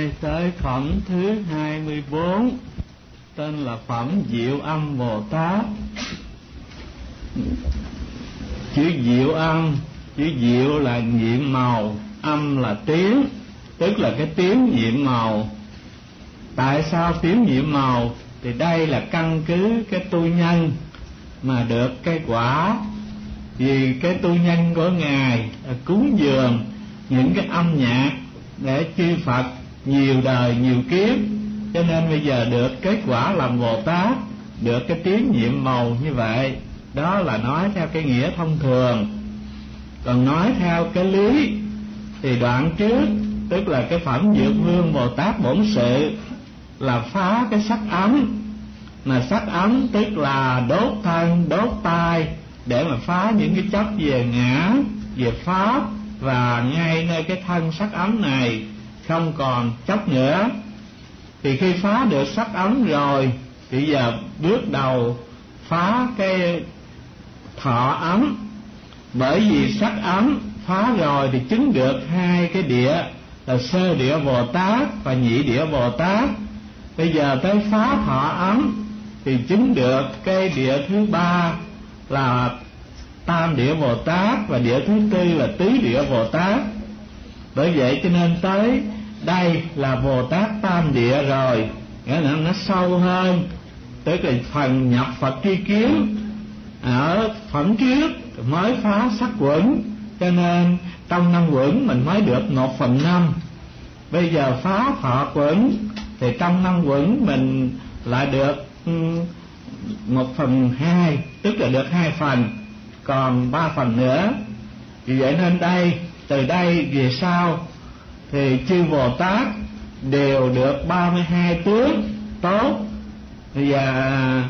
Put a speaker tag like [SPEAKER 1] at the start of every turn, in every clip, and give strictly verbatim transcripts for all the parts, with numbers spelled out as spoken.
[SPEAKER 1] nay tới phẩm thứ hai mươi bốn, tên là phẩm Diệu Âm Bồ Tát. Chữ diệu âm, chữ diệu là nhiệm màu, âm là tiếng, tức là cái tiếng nhiệm màu. Tại sao tiếng nhiệm màu? Thì đây là căn cứ cái tu nhân mà được cái quả. Vì cái tu nhân của Ngài cúng dường những cái âm nhạc để chư Phật nhiều đời nhiều kiếp, cho nên bây giờ được kết quả làm Bồ Tát, được cái tiếng nhiệm màu như vậy. Đó là nói theo cái nghĩa thông thường. Còn nói theo cái lý thì đoạn trước, tức là cái phẩm Dược Vương Bồ Tát Bổn Sự, là phá cái sắc ấm. Mà sắc ấm tức là đốt thân, đốt tai, để mà phá những cái chấp về ngã, về pháp. Và ngay nơi cái thân sắc ấm này không còn chấp nữa. Thì khi phá được sắc ấm rồi, thì giờ bước đầu phá cái thọ ấm. Bởi vì sắc ấm phá rồi thì chứng được hai cái địa, là sơ địa Bồ Tát và nhị địa Bồ Tát. Bây giờ tới phá thọ ấm thì chứng được cái địa thứ ba là tam địa Bồ Tát, và địa thứ tư là tứ địa Bồ Tát. Bởi vậy cho nên tới đây là Bồ Tát tam địa rồi, nghĩa là nó sâu hơn, tức là phần nhập Phật tri kiến. Ở phẩm trước mới phá sắc quẩn, cho nên trong năm quẩn mình mới được một phần năm. Bây giờ phá thọ quẩn thì trong năm quẩn mình lại được một phần hai, tức là được hai phần, còn ba phần nữa. Vì vậy nên đây, từ đây về sau thì chư Bồ Tát đều được ba mươi hai tướng tốt, và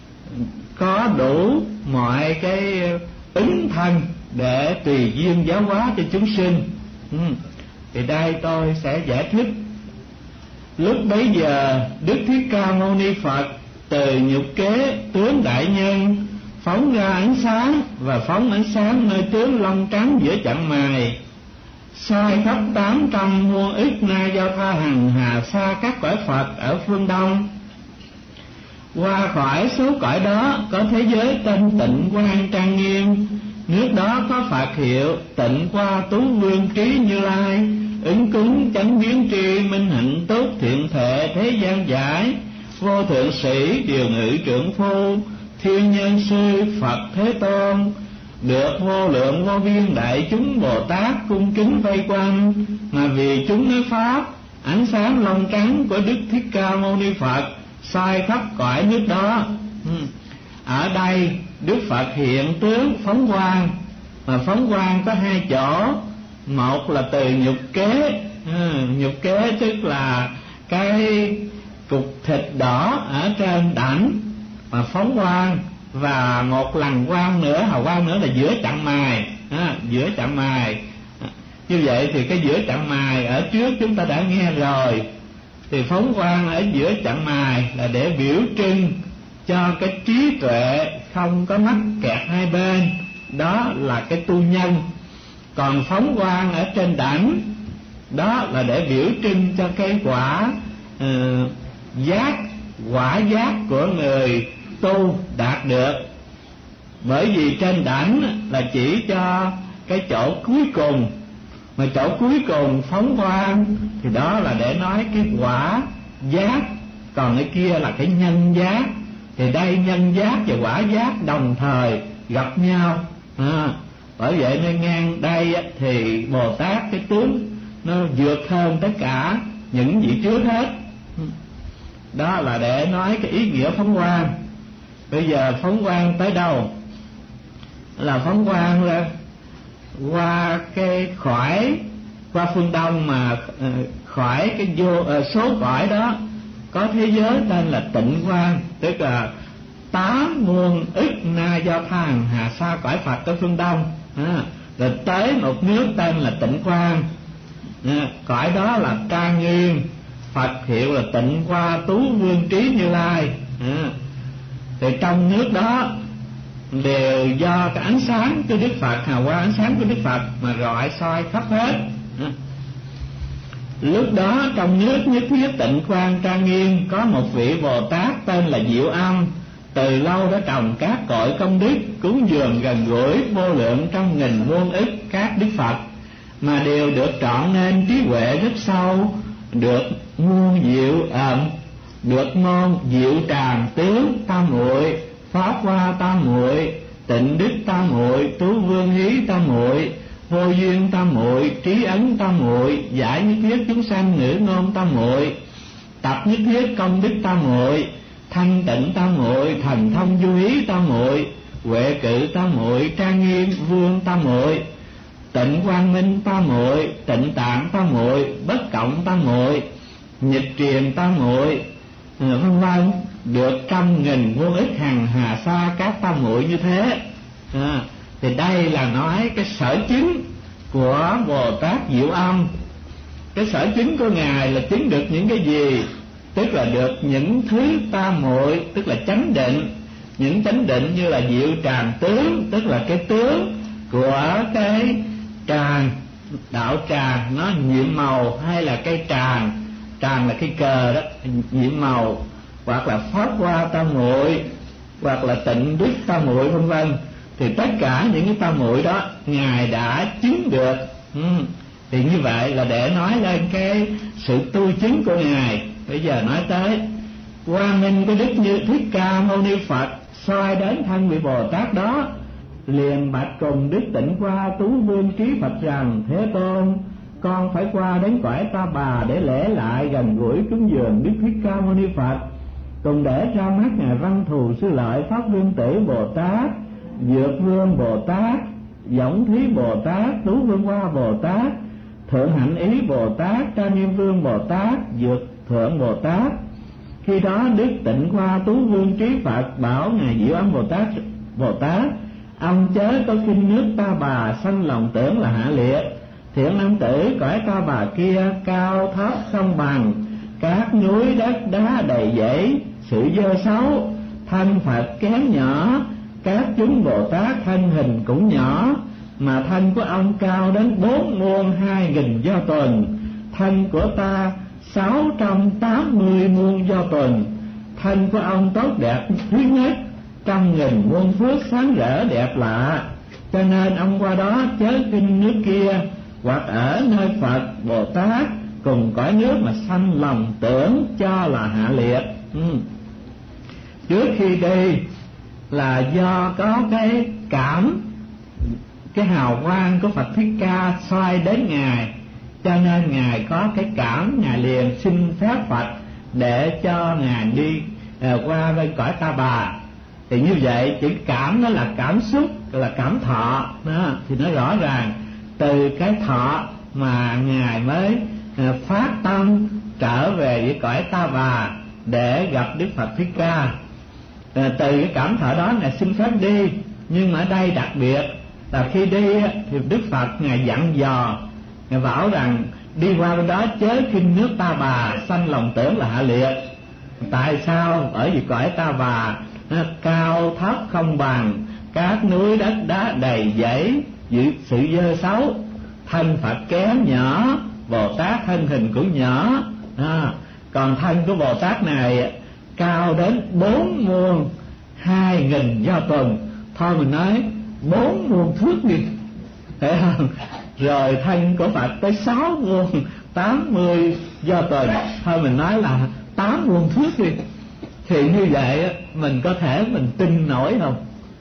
[SPEAKER 1] có đủ mọi cái ứng thân để tùy duyên giáo hóa cho chúng sinh. ừ. Thì đây tôi sẽ giải thích. Lúc bấy giờ Đức Thích Ca Mâu Ni Phật từ nhục kế tướng đại nhân phóng ra ánh sáng, và phóng ánh sáng nơi tướng lông trắng giữa chặng mày, soi khắp tám trăm muôn ức na giao tha hằng hà xa các cõi Phật ở phương Đông. Qua khỏi số cõi đó có thế giới tên Tịnh Quang trang nghiêm. Nước đó có Phật hiệu Tịnh Qua Tú Vương Trí Như Lai, ứng cúng chánh biến tri minh hạnh tốt thiện thệ thế gian giải. Vô thượng sĩ điều ngự trưởng phu, thiên nhân sư Phật Thế Tôn, được vô lượng vô biên đại chúng Bồ Tát cung kính vây quanh. Mà vì chúng nói pháp, ánh sáng lông trắng của Đức Thích Ca Mâu Ni Phật soi khắp cõi nước đó. Ở đây Đức Phật hiện tướng phóng quang, mà phóng quang có hai chỗ. Một là từ nhục kế, nhục kế tức là cái cục thịt đỏ ở trên đảnh mà phóng quang, và một lần quang nữa, hào quang nữa là giữa chặng mày, à, giữa chặng mày. Như vậy thì cái giữa chặng mày ở trước chúng ta đã nghe rồi. Thì phóng quang ở giữa chặng mày là để biểu trưng cho cái trí tuệ không có mắc kẹt hai bên, đó là cái tu nhân. Còn phóng quang ở trên đảnh, đó là để biểu trưng cho cái quả uh, giác, quả giác của người tu đạt được. Bởi vì trên đảnh là chỉ cho cái chỗ cuối cùng, mà chỗ cuối cùng phóng quang thì đó là để nói cái quả giác, còn cái kia là cái nhân giác. Thì đây nhân giác và quả giác đồng thời gặp nhau. à, Bởi vậy nên ngang đây thì Bồ Tát cái tướng nó vượt hơn tất cả những vị trước hết. Đó là để nói cái ý nghĩa phóng quang. Bây giờ phóng quang tới đâu? Là phóng quang là qua cái khỏi, qua phương Đông, mà khỏi cái vô số cõi đó có thế giới tên là Tịnh Quang, tức là tám muôn ức na do tha hà sa cõi Phật ở phương Đông. à, Rồi tới một nước tên là Tịnh Quang, à, cõi đó là trang nghiêm, Phật hiệu là Tịnh Qua Tú Vương Trí Như Lai. à, Thì trong nước đó đều do cái ánh sáng của Đức Phật, hào quang ánh sáng của Đức Phật mà rọi soi khắp hết. Lúc đó trong nước nhất thiết Tịnh Quan trang nghiêm có một vị Bồ Tát tên là Diệu Âm, từ lâu đã trồng các cội công đức, cúng dường gần gũi vô lượng trong nghìn muôn ức các đức Phật, mà đều được trọn nên trí huệ rất sâu, được muôn diệu ẩm, được môn diệu tràng tướng tam muội, pháp hoa tam muội, tịnh đức tam muội, tú vương hí tam muội, vô duyên tam muội, trí ấn tam muội, giải nhất thiết chúng sanh ngữ ngôn tam muội, tập nhất thiết công đức tam muội, thanh tịnh tam muội, thần thông du hí tam muội, huệ cự tam muội, trang nghiêm vương tam muội, tịnh quang minh tam muội, tịnh tạng tam muội, bất cộng tam muội, nhật truyền tam muội, vân vân, được trăm nghìn muôn ức hằng hà sa các tam muội như thế. À, thì đây là nói cái sở chứng của Bồ Tát Diệu Âm. Cái sở chứng của ngài là chứng được những cái gì? Tức là được những thứ tam muội, tức là chánh định. Những chánh định như là diệu tràng tướng, tức là cái tướng của cái tràng, đạo tràng nó nhiệm màu, hay là cây tràng, tràng là cái cờ đó, nhiệm màu, hoặc là pháp hoa tam muội, hoặc là tịnh đức tam muội, vân vân. Thì tất cả những cái tam muội đó ngài đã chứng được. ừ. Thì như vậy là để nói lên cái sự tu chứng của ngài. Bây giờ nói tới Quang Minh cái đức như Thích Ca Mâu Ni Phật soi đến thân vị Bồ Tát đó, liền bạch cùng Đức Tịnh Qua Tú Vương Trí Phật rằng: Thế Tôn, con phải qua đến cõi Ta Bà để lễ lại gần gũi cúng dường Đức Thích Ca Mâu Ni Phật, cùng để ra mắt ngài Văn Thù Sư Lợi Pháp Vương Tử Bồ Tát, Dược Vương Bồ Tát, Võng Thí Bồ Tát, Tú Vương Hoa Bồ Tát, Thượng Hạnh Ý Bồ Tát, Trang Nghiêm Vương Bồ Tát, Dược Thượng Bồ Tát. Khi đó Đức Tịnh Qua Tú Vương Trí Phật bảo ngài Diệu Âm Bồ Tát: Bồ Tát, ông chớ có khinh nước Ta Bà, sanh lòng tưởng là hạ liệt. Thiện nam tử, cõi Ta Bà kia cao thấp không bằng, các núi đất đá đầy dẫy, sự dơ xấu, thân Phật kém nhỏ, các chúng Bồ Tát thân hình cũng nhỏ, mà thân của ông cao đến bốn muôn hai nghìn do tuần, thân của ta sáu trăm tám mươi muôn do tuần. Thân của ông tốt đẹp thứ nhất, trăm nghìn muôn phước sáng rỡ đẹp lạ, cho nên ông qua đó chớ khinh nước kia, hoặc ở nơi Phật Bồ Tát cùng cõi nước mà sanh lòng tưởng cho là hạ liệt. ừ. Trước khi đi là do có cái cảm, cái hào quang của Phật Thích Ca soi đến ngài, cho nên ngài có cái cảm, ngài liền xin phép Phật để cho ngài đi à, qua bên cõi Ta Bà. Thì như vậy chữ cảm nó là cảm xúc, là cảm thọ đó, thì nó rõ ràng từ cái thọ mà ngài mới à, phát tâm trở về với cõi Ta Bà để gặp Đức Phật Thích Ca. À, từ cái cảm thọ đó ngài xin phép đi, nhưng mà ở đây đặc biệt là khi đi thì Đức Phật ngài dặn dò, ngài bảo rằng đi qua bên đó chớ khinh nước Ta Bà, sanh lòng tưởng là hạ liệt. Tại sao? Bởi vì cõi Ta Bà nó cao thấp không bằng, các núi đất đá đầy dẫy, sự dơ xấu, thân Phật kém nhỏ, Bồ Tát thân hình cũng nhỏ. à, Còn thân của Bồ Tát này cao đến bốn muôn hai nghìn do tuần. Thôi mình nói bốn muôn thước đi, thấy không? Rồi thân của Phật tới sáu muôn tám mươi do tuần. Thôi mình nói là tám muôn thước đi. Thì như vậy mình có thể mình tin nổi không?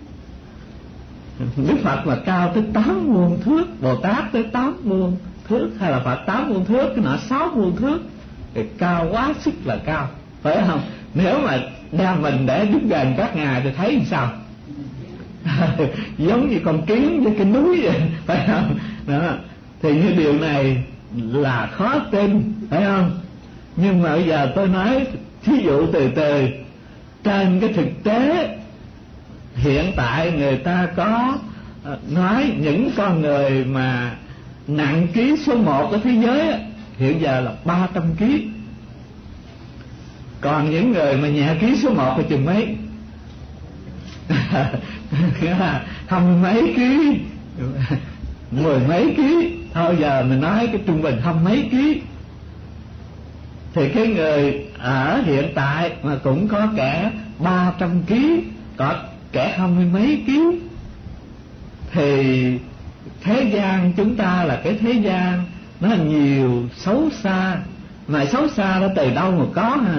[SPEAKER 1] Đức Phật là cao tới tám muôn thước, Bồ Tát tới tám muôn thước, hay là Phật tám muôn thước, cái nọ sáu muôn thước, thì cao quá sức là cao, phải không? Nếu mà đem mình để đứng gần các ngài thì thấy làm sao? Giống như con kiến với cái núi vậy, phải không? Đó. Thì như điều này là khó tin, phải không? Nhưng mà bây giờ tôi nói thí dụ từ từ, trên cái thực tế hiện tại người ta có nói những con người mà nặng ký số một của thế giới hiện giờ là ba trăm ký. Còn những người mà nhẹ ký số một thì chừng mấy? Hăm mấy ký, mười mấy ký. Thôi giờ mình nói cái trung bình hăm mấy ký. Thì cái người ở hiện tại mà cũng có kẻ ba trăm ký, có kẻ hai mươi mấy ký. Thì thế gian chúng ta là cái thế gian nó nhiều xấu xa. Mà xấu xa nó từ đâu mà có ha?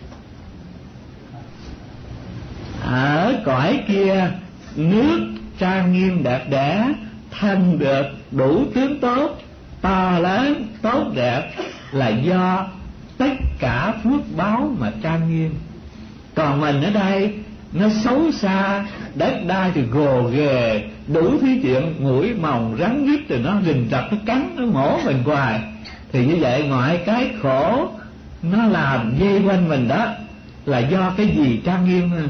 [SPEAKER 1] Ở cõi kia nước trang nghiêm đẹp đẽ, thân được đủ tướng tốt, to lớn tốt đẹp, là do tất cả phước báo mà trang nghiêm. Còn mình ở đây nó xấu xa, đất đai thì gồ ghề, đủ thứ chuyện, mũi mòng rắn rít rồi nó rình rập, nó cắn, nó mổ mình hoài. Thì như vậy ngoại cái khổ nó làm dây quanh mình đó là do cái gì trang nghiêm ha?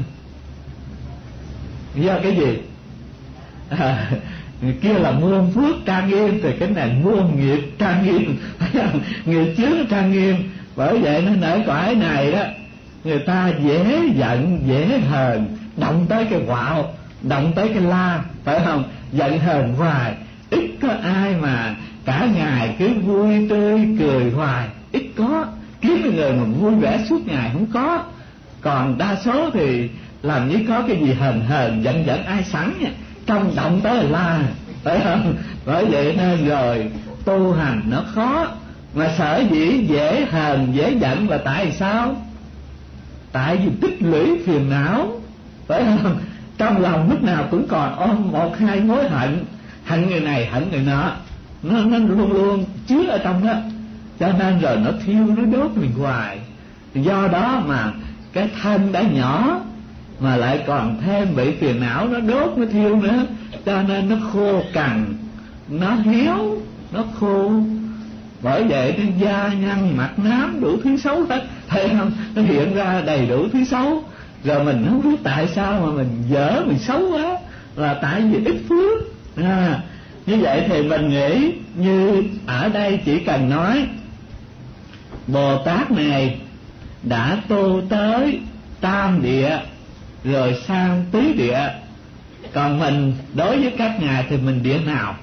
[SPEAKER 1] Do cái gì? À, người kia là muôn phước trang nghiêm, thì cái này muôn nghiệp trang nghiêm. Nghiệp chướng trang nghiêm. Bởi vậy nó nở cõi này đó, người ta dễ giận dễ hờn, động tới cái quạo, động tới cái la, phải không? Giận hờn hoài. Ít có ai mà cả ngày cứ vui tươi cười hoài, ít có. Kiếm cái người mà vui vẻ suốt ngày không có. Còn đa số thì làm như có cái gì hờn hờn giận giận ai sẵn nha, trong động tới là la, phải không? Bởi vậy nên rồi tu hành nó khó. Mà sở dĩ dễ hờn dễ giận là tại sao? Tại vì tích lũy phiền não, phải không? Trong lòng lúc nào cũng còn ôm một hai mối hận, hận người này hận người nọ, nó, nó luôn luôn chứa ở trong đó. Cho nên rồi nó thiêu nó đốt mình hoài. Do đó mà cái thân đã nhỏ mà lại còn thêm bị phiền não nó đốt nó thiêu nữa, cho nên nó khô cằn, nó héo, nó khô. Bởi vậy nên da nhăn mặt nám đủ thứ xấu hết, thấy không? Nó hiện ra đầy đủ thứ xấu. Rồi mình không biết tại sao mà mình dở, mình xấu quá, là tại vì ít phước. À, như vậy thì mình nghĩ như ở đây chỉ cần nói Bồ Tát này đã tu tới tam địa rồi sang tứ địa. Còn mình đối với các ngài thì mình địa nào?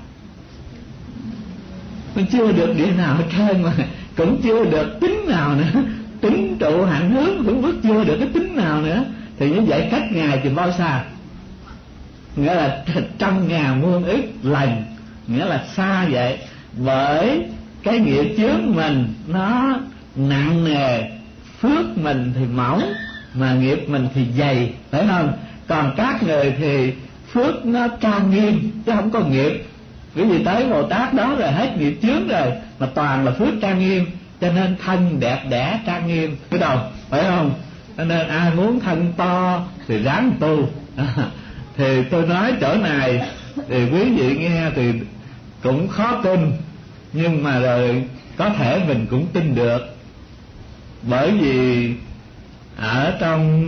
[SPEAKER 1] Mình chưa được địa nào hết trơn, mà cũng chưa được tính nào nữa. Tính trụ hạnh hướng cũng bước chưa được cái tính nào nữa. Thì như vậy cách ngài thì bao xa? Nghĩa là trăm ngàn muôn ức lần, nghĩa là xa vậy. Bởi cái nghiệp chướng mình nó nặng nề, phước mình thì mỏng, mà nghiệp mình thì dày, phải không? Còn các người thì phước nó trang nghiêm chứ không có nghiệp. Cái gì tới Bồ Tát đó rồi hết nghiệp chướng rồi, mà toàn là phước trang nghiêm, cho nên thân đẹp đẽ trang nghiêm cái đầu, phải không? Cho nên ai muốn thân to thì ráng tu. Thì tôi nói chỗ này thì quý vị nghe thì cũng khó tin, nhưng mà rồi có thể mình cũng tin được. Bởi vì ở trong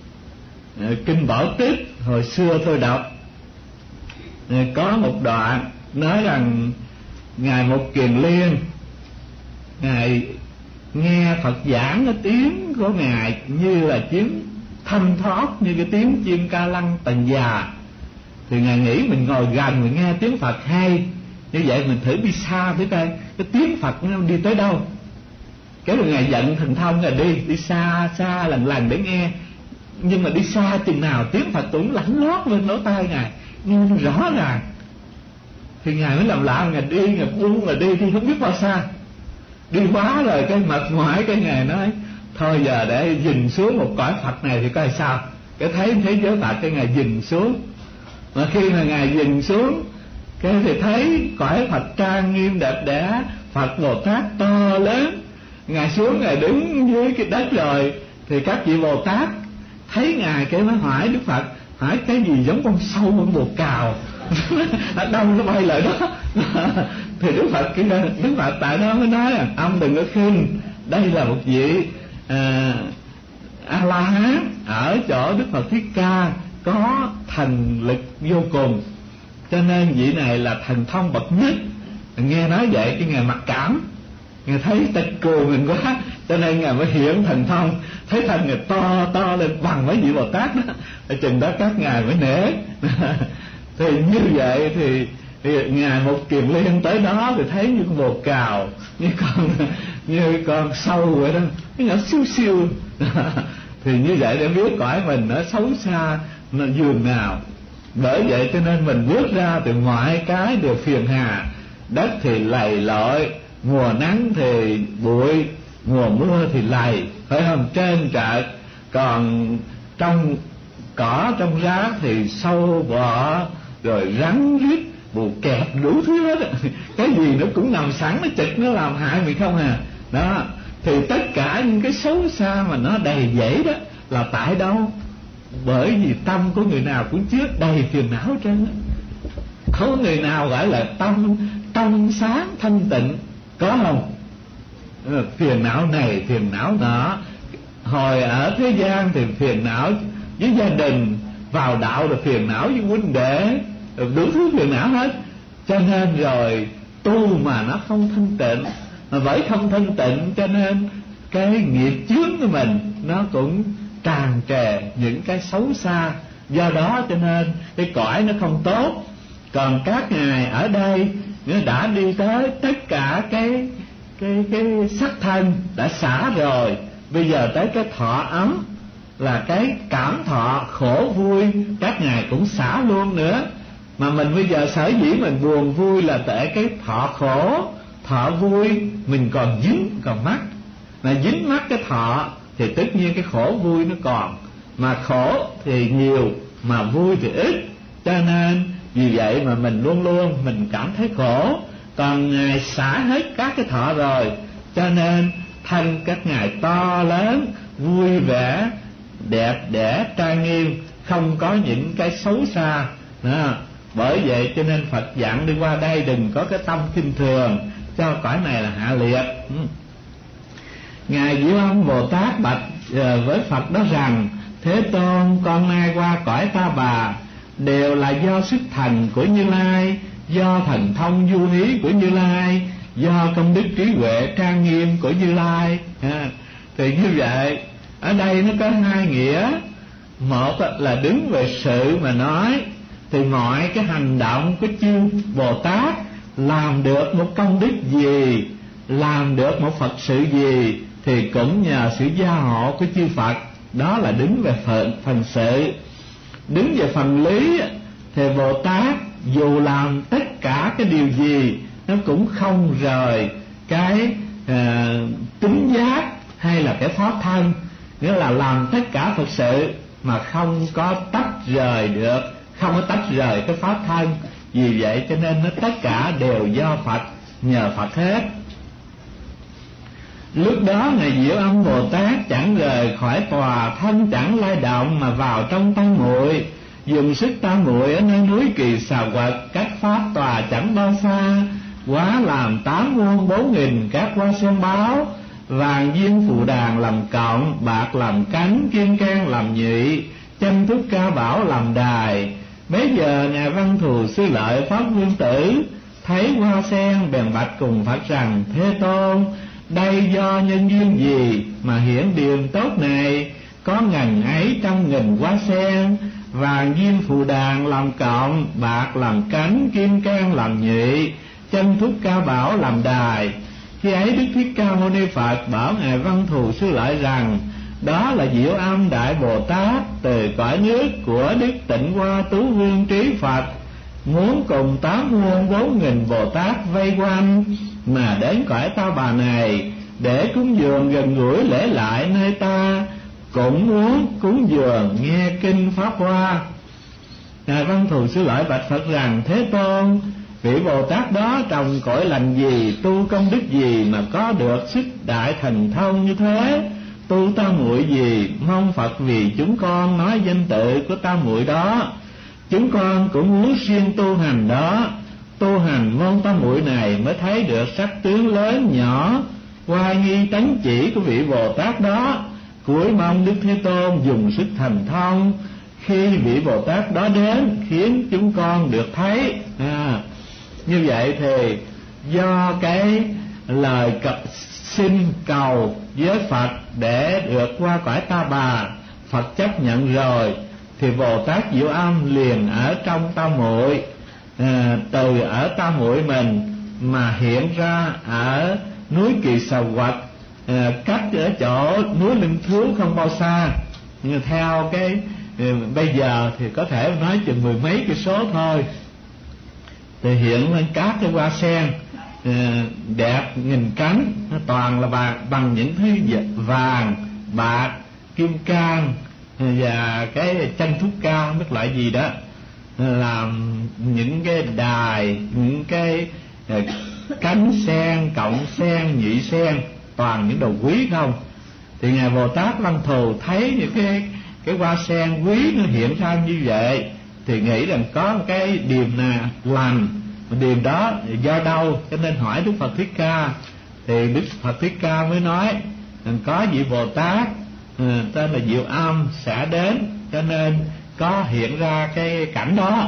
[SPEAKER 1] Kinh Bảo Tích hồi xưa tôi đọc, có một đoạn nói rằng Ngài Mục Kiền Liên, Ngài nghe Phật giảng cái tiếng của Ngài như là tiếng thanh thoát, như cái tiếng chim ca lăng tần già. Thì Ngài nghĩ mình ngồi gần mình nghe tiếng Phật hay, như vậy mình thử đi xa thử coi cái tiếng Phật nó đi tới đâu. Cái rồi Ngài giận thần thông là đi đi xa xa lần lần để nghe. Nhưng mà đi xa chừng nào tiếng Phật cũng lẳng lót lên lỗ tai Ngài, nghe rõ ràng. Thì Ngài mới làm lạ, Ngài đi, Ngài buông mà đi thì không biết bao xa. Đi quá rồi cái mệt mỏi, cái Ngài nói thôi giờ để dừng xuống một cõi Phật này thì coi sao. Cái thấy thế giới Phật, cái Ngài dừng xuống. Mà khi mà Ngài dừng xuống, cái thì thấy cõi Phật trang nghiêm đẹp đẽ, Phật Bồ Tát to lớn. Ngài xuống, Ngài đứng dưới cái đất rồi, thì các vị Bồ Tát thấy Ngài, cái mới hỏi Đức Phật, hỏi cái gì giống con sâu con bồ cào ở đâu nó bay lại đó. Thì Đức Phật kia, Đức Phật tại đó mới nói là ông đừng có khinh, đây là một vị à, A La Hán ở chỗ Đức Phật Thích Ca có thần lực vô cùng, cho nên vị này là thần thông bậc nhất. Nghe nói vậy cái Ngài mặc cảm, Ngài thấy tịch cù mình quá, cho nên Ngài mới hiện thần thông, thấy thân Ngài to to lên bằng mấy vị Bồ Tát đó. Ở chừng đó các Ngài mới nể. Thì như vậy thì Thì ngài Một Kiền Liên tới đó thì thấy như con bồ cào, như con như con sâu vậy đó, nó nhỏ siêu siêu. Thì như vậy để biết cõi mình nó xấu xa nó giường nào. Bởi vậy cho nên mình bước ra thì mọi cái đều phiền hà. Đất thì lầy lội, mùa nắng thì bụi, mùa mưa thì lầy, phải không? Trên trệt. Còn trong cỏ trong rác thì sâu bọ, rồi rắn rít, bù kẹp, đủ thứ hết. Cái gì nó cũng nằm sẵn, nó chực, nó làm hại mình không à. Đó, thì tất cả những cái xấu xa mà nó đầy dẫy đó là tại đâu? Bởi vì tâm của người nào cũng chứa đầy phiền não trơn. Không người nào gọi là tâm trong sáng thanh tịnh, có không? Phiền não này, phiền não nọ. Hồi ở thế gian thì phiền não với gia đình, vào đạo là phiền não với huynh đệ, đủ thứ phiền não hết. Cho nên rồi tu mà nó không thanh tịnh, mà bởi không thanh tịnh cho nên cái nghiệp chướng của mình nó cũng tràn trề những cái xấu xa. Do đó cho nên cái cõi nó không tốt. Còn các ngài ở đây nó đã đi tới tất cả cái cái cái sắc thân đã xả rồi, bây giờ tới cái thọ ấm là cái cảm thọ khổ vui, các ngài cũng xả luôn nữa. Mà mình bây giờ sở dĩ mình buồn vui là tại cái thọ khổ, thọ vui mình còn dính, còn mắc. Mà dính mắc cái thọ thì tất nhiên cái khổ vui nó còn. Mà khổ thì nhiều, mà vui thì ít. Cho nên vì vậy mà mình luôn luôn mình cảm thấy khổ. Còn ngài xả hết các cái thọ rồi, cho nên thân các ngài to lớn, vui vẻ, đẹp đẽ, trang nghiêm, không có những cái xấu xa đó. Bởi vậy cho nên Phật dặn đi qua đây đừng có cái tâm khinh thường, cho cõi này là hạ liệt. Ngài Diệu Âm Bồ Tát bạch với Phật đó rằng: Thế Tôn, con nay qua cõi Ta Bà đều là do sức thành của Như Lai, do thần thông du hí của Như Lai, do công đức trí huệ trang nghiêm của Như Lai. À, thì như vậy ở đây nó có hai nghĩa. Một là đứng về sự mà nói, thì mọi cái hành động của chư Bồ Tát làm được một công đức gì, làm được một Phật sự gì, thì cũng nhờ sự gia hộ của chư Phật. Đó là đứng về phần, phần sự. Đứng về phần lý thì Bồ Tát dù làm tất cả cái điều gì nó cũng không rời cái à, tính giác hay là cái pháp thân. Nghĩa là làm tất cả Phật sự mà không có tách rời được, không có tách rời cái pháp thân. Vì vậy cho nên nó tất cả đều do Phật, nhờ Phật hết. Lúc đó Ngài Diệu Âm Bồ Tát chẳng rời khỏi tòa, thân chẳng lay động mà vào trong Tam Muội, dùng sức Tam Muội ở nơi núi Kỳ Xà Quật, cách pháp tòa chẳng bao xa, quá làm tám muôn bốn nghìn các hoa sen báo, vàng viên phù đàn làm cộng, bạc làm cánh, kim cang làm nhụy, chanh thúc ca bảo làm đài. Bấy giờ Ngài Văn Thù Sư Lợi Pháp Vương Tử thấy hoa sen bèn bạch cùng Phật rằng: Thế Tôn, đây do nhân duyên gì mà hiển điều tốt này? Có ngần ấy trăm nghìn hoa sen, vàng viên phù đàn làm cộng, bạc làm cánh, kim cang làm nhụy, chanh thúc ca bảo làm đài. Khi ấy Đức Thích Ca Mâu Ni Phật bảo Ngài Văn Thù Sư Lợi rằng: Đó là Diệu Âm Đại Bồ Tát từ cõi nước của Đức Tịnh Hoa Tú Vương Trí Phật, muốn cùng tám muôn bốn nghìn Bồ Tát vây quanh mà đến cõi Ta Bà này để cúng dường gần gũi lễ lại nơi ta, cũng muốn cúng dường nghe kinh Pháp Hoa. Ngài Văn Thù Sư Lợi bạch Phật rằng: Thế Tôn, vị Bồ Tát đó trồng cõi lành gì, tu công đức gì mà có được sức đại thần thông như thế? Tu Tam Muội gì, mong Phật vì chúng con nói danh tự của Tam Muội đó. Chúng con cũng muốn riêng tu hành đó, tu hành môn Tam Muội này mới thấy được sắc tướng lớn nhỏ, oai nghi tánh chỉ của vị Bồ Tát đó. Cuối mong Đức Thế Tôn dùng sức thành thông khi vị Bồ Tát đó đến, khiến chúng con được thấy. À, như vậy thì do cái lời cập xin cầu với Phật để được qua cõi Ta Bà, Phật chấp nhận rồi, thì Bồ Tát Diệu Âm liền ở trong Tam Muội. à, từ ở Tam Muội mình mà hiện ra ở núi Kỳ Sầu Quạch, à, cách ở chỗ núi Linh Thứu không bao xa. Nhưng theo cái à, bây giờ thì có thể nói chừng mười mấy cây số thôi, thì hiện lên các cái hoa sen à, đẹp nghìn cánh, nó toàn là bạc, bằng những thứ vàng, bạc, kim cang và cái chanh thuốc cao, biết loại gì đó, làm những cái đài, những cái cánh sen, cộng sen, nhụy sen, toàn những đồ quý không. Thì ngài Bồ Tát Văn Thù thấy những cái cái hoa sen quý nó hiện ra như vậy, thì nghĩ rằng có một cái điềm nào lành, điềm đó do đâu, cho nên hỏi Đức Phật Thích Ca. Thì Đức Phật Thích Ca mới nói có vị Bồ Tát à, tên là Diệu Âm sẽ đến, cho nên có hiện ra cái cảnh đó.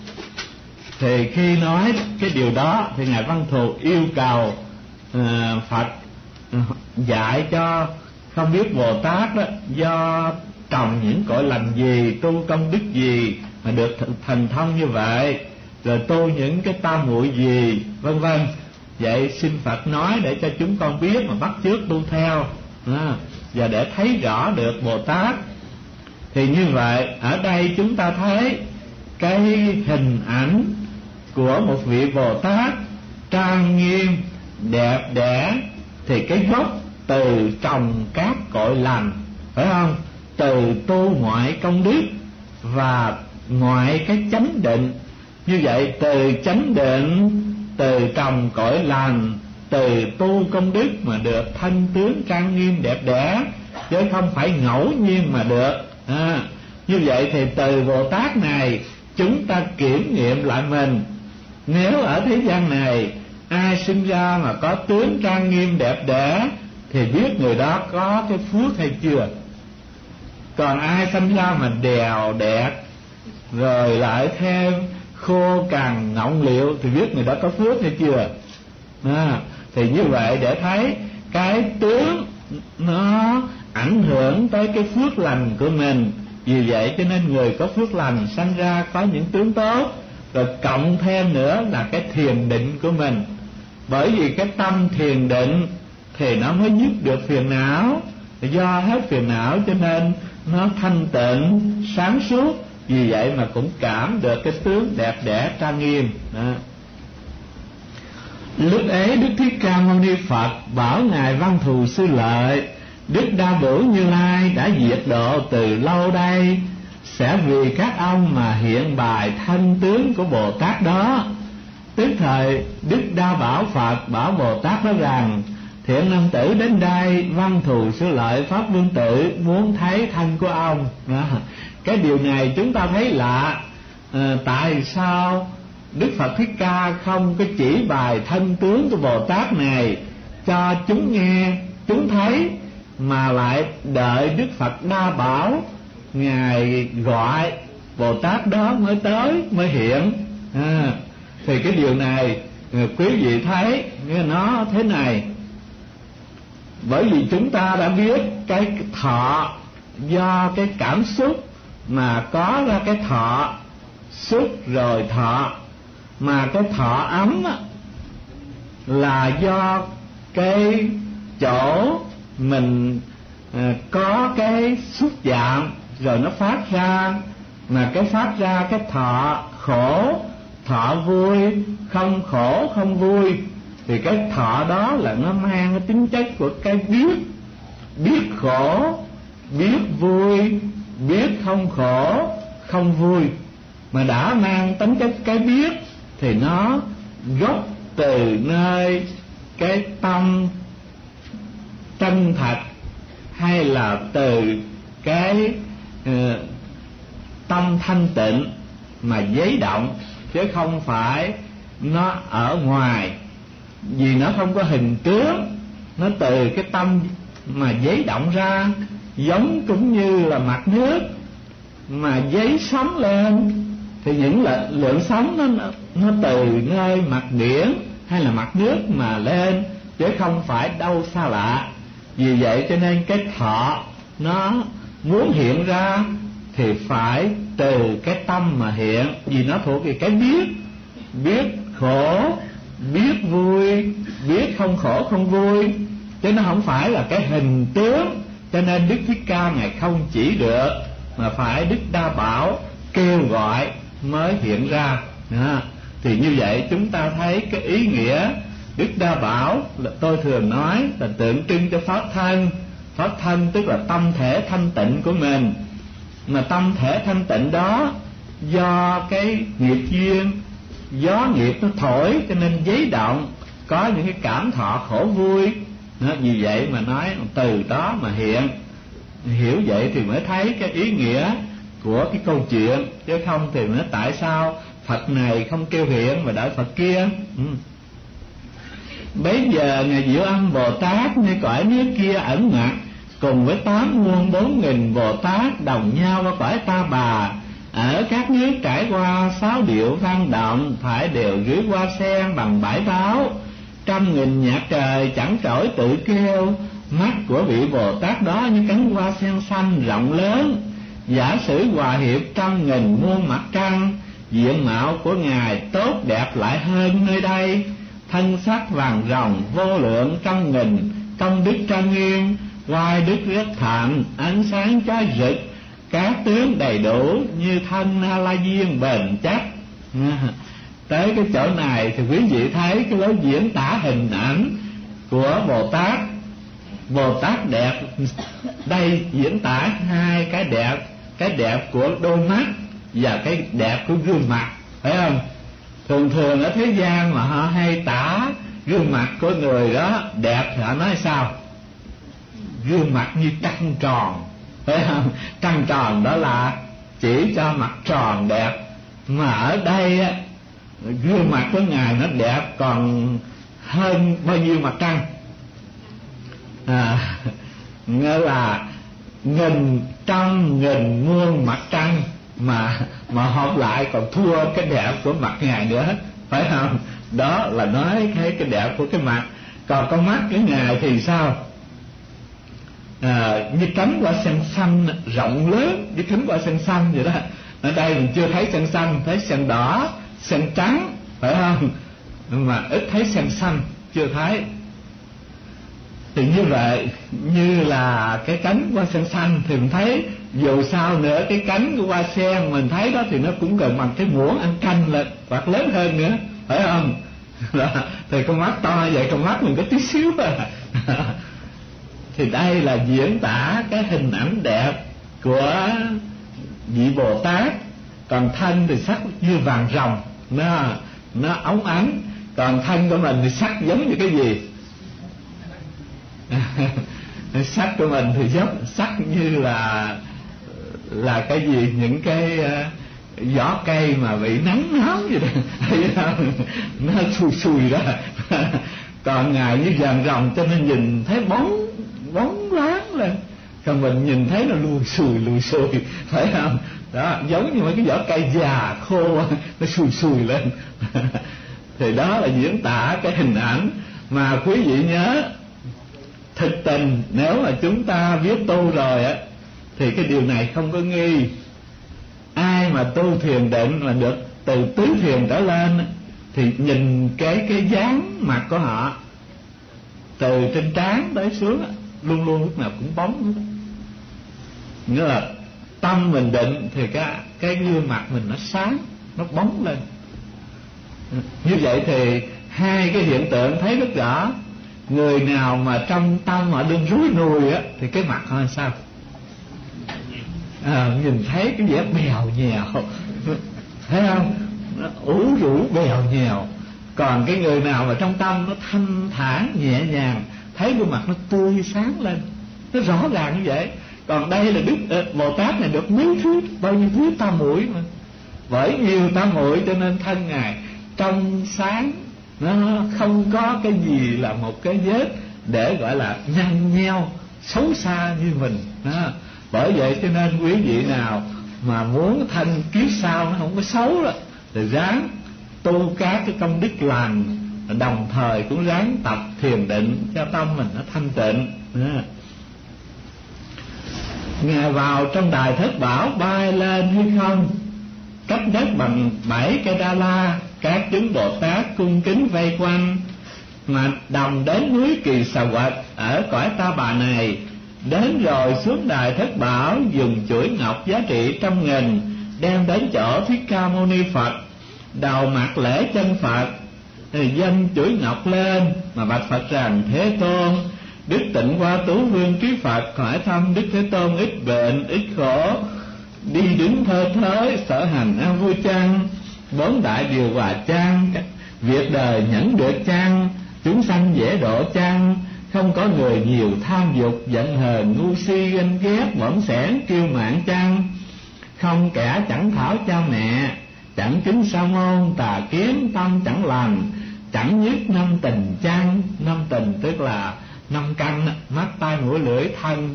[SPEAKER 1] Thì khi nói cái điều đó thì ngài Văn Thù yêu cầu à, Phật à, dạy cho không biết Bồ Tát đó do trồng những cội lành gì, tu công đức gì mà được thành thông như vậy, rồi tu những cái tam muội gì, vân vân. Vậy xin Phật nói để cho chúng con biết mà bắt chước tu theo à, và để thấy rõ được Bồ Tát. Thì như vậy ở đây chúng ta thấy cái hình ảnh của một vị Bồ Tát trang nghiêm đẹp đẽ, thì cái gốc từ trồng các cội lành, phải không? Từ tu ngoại công đức và ngoại cái chánh định. Như vậy từ chánh định, từ trồng cội lành, từ tu công đức mà được thanh tướng trang nghiêm đẹp đẽ, chứ không phải ngẫu nhiên mà được à. Như vậy thì từ Bồ Tát này chúng ta kiểm nghiệm lại mình. Nếu ở thế gian này ai sinh ra mà có tướng trang nghiêm đẹp đẽ thì biết người đó có cái phước hay chưa. Còn ai sinh ra mà đèo đẹp rồi lại thêm khô cằn ngọng liệu thì biết người đó có phước hay chưa à. Thì như vậy để thấy cái tướng nó ảnh hưởng tới cái phước lành của mình. Vì vậy cho nên người có phước lành sanh ra có những tướng tốt, rồi cộng thêm nữa là cái thiền định của mình. Bởi vì cái tâm thiền định thì nó mới dứt được phiền não, do hết phiền não cho nên nó thanh tịnh sáng suốt. Vì vậy mà cũng cảm được cái tướng đẹp đẽ trang nghiêm đó. Lúc ấy Đức Thích Ca Mâu Ni Phật bảo ngài Văn Thù Sư Lợi: Đức Đa Bửu Như Lai đã diệt độ từ lâu đây, sẽ vì các ông mà hiện bài thanh tướng của Bồ Tát đó. Tức thời Đức Đa Bảo Phật bảo Bồ Tát đó rằng: Thiện nam tử đến đây, Văn Thù Sư Lợi Pháp Vương Tử muốn thấy thân của ông đó. Cái điều này chúng ta thấy lạ à, tại sao Đức Phật Thích Ca không có chỉ bài thân tướng của Bồ Tát này cho chúng nghe, chúng thấy, mà lại đợi Đức Phật Đa Bảo ngài gọi Bồ Tát đó mới tới, mới hiện à. Thì cái điều này quý vị thấy nó thế này. Bởi vì chúng ta đã biết cái thọ do cái cảm xúc mà có ra cái thọ xúc rồi thọ, mà cái thọ ấm là do cái chỗ mình à, có cái xúc chạm rồi nó phát ra, mà cái phát ra cái thọ khổ, thọ vui, không khổ không vui, thì cái thọ đó là nó mang cái tính chất của cái biết, biết khổ, biết vui, biết không khổ không vui. Mà đã mang tính chất cái biết thì nó gốc từ nơi cái tâm chân thật, hay là từ cái uh, tâm thanh tịnh mà giấy động, chứ không phải nó ở ngoài. Vì nó không có hình tướng, nó từ cái tâm mà giấy động ra, giống cũng như là mặt nước mà giấy sóng lên, thì những lượng sóng nó nó từ nơi mặt biển hay là mặt nước mà lên, chứ không phải đâu xa lạ. Vì vậy cho nên cái thọ nó muốn hiện ra thì phải từ cái tâm mà hiện, vì nó thuộc về cái biết. biết khổ, biết vui, biết không khổ không vui, chứ nó không phải là cái hình tướng. Cho nên Đức Thích Ca Ngài không chỉ được, mà phải Đức Đa Bảo kêu gọi mới hiện ra. À, thì như vậy chúng ta thấy cái ý nghĩa Đức Đa Bảo là tôi thường nói là tượng trưng cho pháp thân. Pháp thân tức là tâm thể thanh tịnh của mình, mà tâm thể thanh tịnh đó do cái nghiệp duyên, gió nghiệp nó thổi cho nên giấy động, có những cái cảm thọ khổ vui. Vì vậy mà nói từ đó mà hiện. Hiểu vậy thì mới thấy cái ý nghĩa của cái câu chuyện, chứ không thì nói tại sao Phật này không kêu hiện mà đợi Phật kia. ừ. Bấy giờ Ngài Diệu Âm Bồ Tát nơi cõi nước kia ẩn mặt, cùng với tám muôn bốn nghìn Bồ Tát đồng nhau qua cõi Ta Bà. Ở các nước trải qua sáu điệu vang động, phải đều rưới hoa sen bằng bãi báo. Trăm nghìn nhạc trời chẳng trỗi tự kêu, mắt của vị Bồ Tát đó như cánh hoa sen xanh rộng lớn. Giả sử hòa hiệp trăm nghìn muôn mặt trăng, diện mạo của Ngài tốt đẹp lại hơn nơi đây. Thân sắc vàng ròng vô lượng trăm nghìn, công đức trang nghiêm, oai đức rất thạnh, ánh sáng chói rực, các tướng đầy đủ như thân Na La Diên bền chắc. Tới cái chỗ này thì quý vị thấy cái lối diễn tả hình ảnh của Bồ Tát. Bồ Tát đẹp, đây diễn tả hai cái đẹp, cái đẹp của đôi mắt và cái đẹp của gương mặt, phải không? Thường thường ở thế gian mà họ hay tả gương mặt của người đó đẹp thì họ nói sao? Gương mặt như trăng tròn, phải không? Trăng tròn đó là chỉ cho mặt tròn đẹp, mà ở đây á, gương mặt của Ngài nó đẹp còn hơn bao nhiêu mặt trăng. À, nghĩa là nghìn trăm nghìn muôn mặt trăng mà mà hợp lại còn thua cái đẹp của mặt Ngài nữa, phải không? Đó là nói cái cái đẹp của cái mặt. Còn con mắt của Ngài thì sao? À, như cánh hoa sen xanh rộng lớn, như cánh hoa sen xanh vậy đó. Ở đây mình chưa thấy sen xanh, thấy sen đỏ, sen trắng, phải không? Mà ít thấy sen xanh, chưa thấy. Thì như vậy, như là cái cánh hoa sen xanh thì mình thấy dù sao nữa cái cánh của hoa sen mình thấy đó thì nó cũng gần bằng cái muỗng ăn canh là hoặc lớn hơn nữa, phải không? Đó, thì con mắt to vậy, con mắt mình có tí xíu à. Thì đây là diễn tả cái hình ảnh đẹp của vị Bồ Tát. Còn thân thì sắc như vàng ròng, nó nó óng ánh. Còn thân của mình thì sắc giống như cái gì? Sắc của mình thì giống sắc như là là cái gì? Những cái uh, vỏ cây mà bị nắng nóng vậy đó, nó xùi xùi ra. Còn Ngài như vàng ròng cho nên nhìn thấy bóng bóng láng lên, còn mình nhìn thấy nó lùi xùi lùi xùi, phải không? Đó, giống như mấy cái vỏ cây già khô nó xùi xùi lên. Thì đó là diễn tả cái hình ảnh. Mà quý vị nhớ, thực tình nếu mà chúng ta biết tu rồi á thì cái điều này không có nghi. Ai mà tu thiền định mà được từ tứ thiền trở lên thì nhìn cái cái dáng mặt của họ từ trên trán tới xuống luôn luôn lúc nào cũng bóng. Nghĩa là tâm mình định thì cái cái gương mặt mình nó sáng, nó bóng lên. Như vậy thì hai cái hiện tượng thấy rất rõ. Người nào mà trong tâm họ đương rối nùi á thì cái mặt họ làm sao? À, nhìn thấy cái vẻ bèo nhèo, thấy không? Nó ủ rũ bèo nhèo. Còn cái người nào mà trong tâm nó thanh thản nhẹ nhàng, thấy gương mặt nó tươi sáng lên, nó rõ ràng như vậy. Còn đây là Đức Bồ Tát này được mấy thứ, bao nhiêu thứ tam muội mà, bởi nhiều tam muội cho nên thân Ngài trong sáng, nó không có cái gì là một cái vết để gọi là nhăn nheo xấu xa như mình đó. Bởi vậy cho nên quý vị nào mà muốn thân kiếp sau nó không có xấu đó thì ráng tu các cái công đức lành, đồng thời cũng ráng tập thiền định cho tâm mình nó thanh tịnh đó. Ngài vào trong đài thất bảo bay lên hư không, cách đất bằng bảy cây đa la, các chúng Bồ Tát cung kính vây quanh, mà đồng đến núi Kỳ Xà Quật ở cõi Ta Bà này. Đến rồi xuống đài Thất Bảo, dùng chuỗi ngọc giá trị trăm nghìn đem đến chỗ Thích Ca Mâu Ni Phật, đầu mặt lễ chân Phật, thì dâng chuỗi ngọc lên mà bạch Phật rằng: Thế Tôn, Đức Tịnh Hoa Tú Vương Trí Phật hỏi thăm Đức Thế Tôn ít bệnh ít khổ, đi đứng thơ thới, sở hành an vui chăng? Bốn đại điều hòa chăng? Việc đời nhẫn được chăng? Chúng sanh dễ độ chăng? Không có người nhiều tham dục, giận hờn, ngu si, ganh ghét, bỏng sẻn, kiêu mạn chăng? Không kẻ chẳng thảo cha mẹ, chẳng kính sa môn, tà kiến, tâm chẳng lành, chẳng nhất năm tình chăng? Năm tình tức là năm căn: mắt, tai, mũi, lưỡi, thân.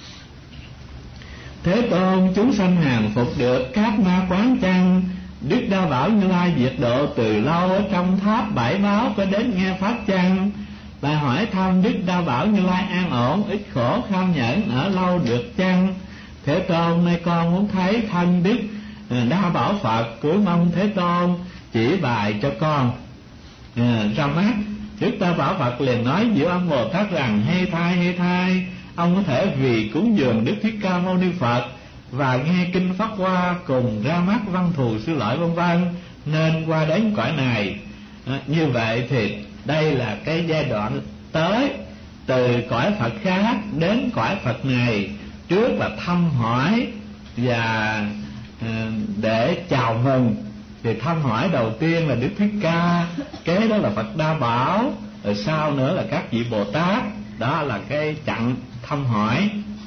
[SPEAKER 1] Thế Tôn, chúng sanh hàng phục được các ma quán chăng? Đức Đa Bảo Như Lai diệt độ từ lâu, ở trong tháp bảy báo có đến nghe pháp chăng? Lại hỏi thăm Đức Đa Bảo Như Lai an ổn, ít khổ, kham nhẫn, ở lâu được chăng? Thế Tôn, nay con muốn thấy thân Đức Đa Bảo Phật, cứ mong Thế Tôn chỉ bài cho con. À, ra mắt Đức Đa Bảo Phật liền nói Diệu Âm Bồ Tát rằng: Hay thay, hay thay, ông có thể vì cúng dường Đức Thích Ca Mâu Ni Phật và nghe kinh Pháp Hoa, cùng ra mắt văn thù sư lợi vân vân, nên qua đến cõi này. À, như vậy thì đây là cái giai đoạn tới, từ cõi Phật khác đến cõi Phật này. Trước là thăm hỏi và uh, để chào mừng. Thì thăm hỏi đầu tiên là Đức Thích Ca, kế đó là Phật Đa Bảo, rồi sau nữa là các vị Bồ Tát. Đó là cái chặng thăm hỏi.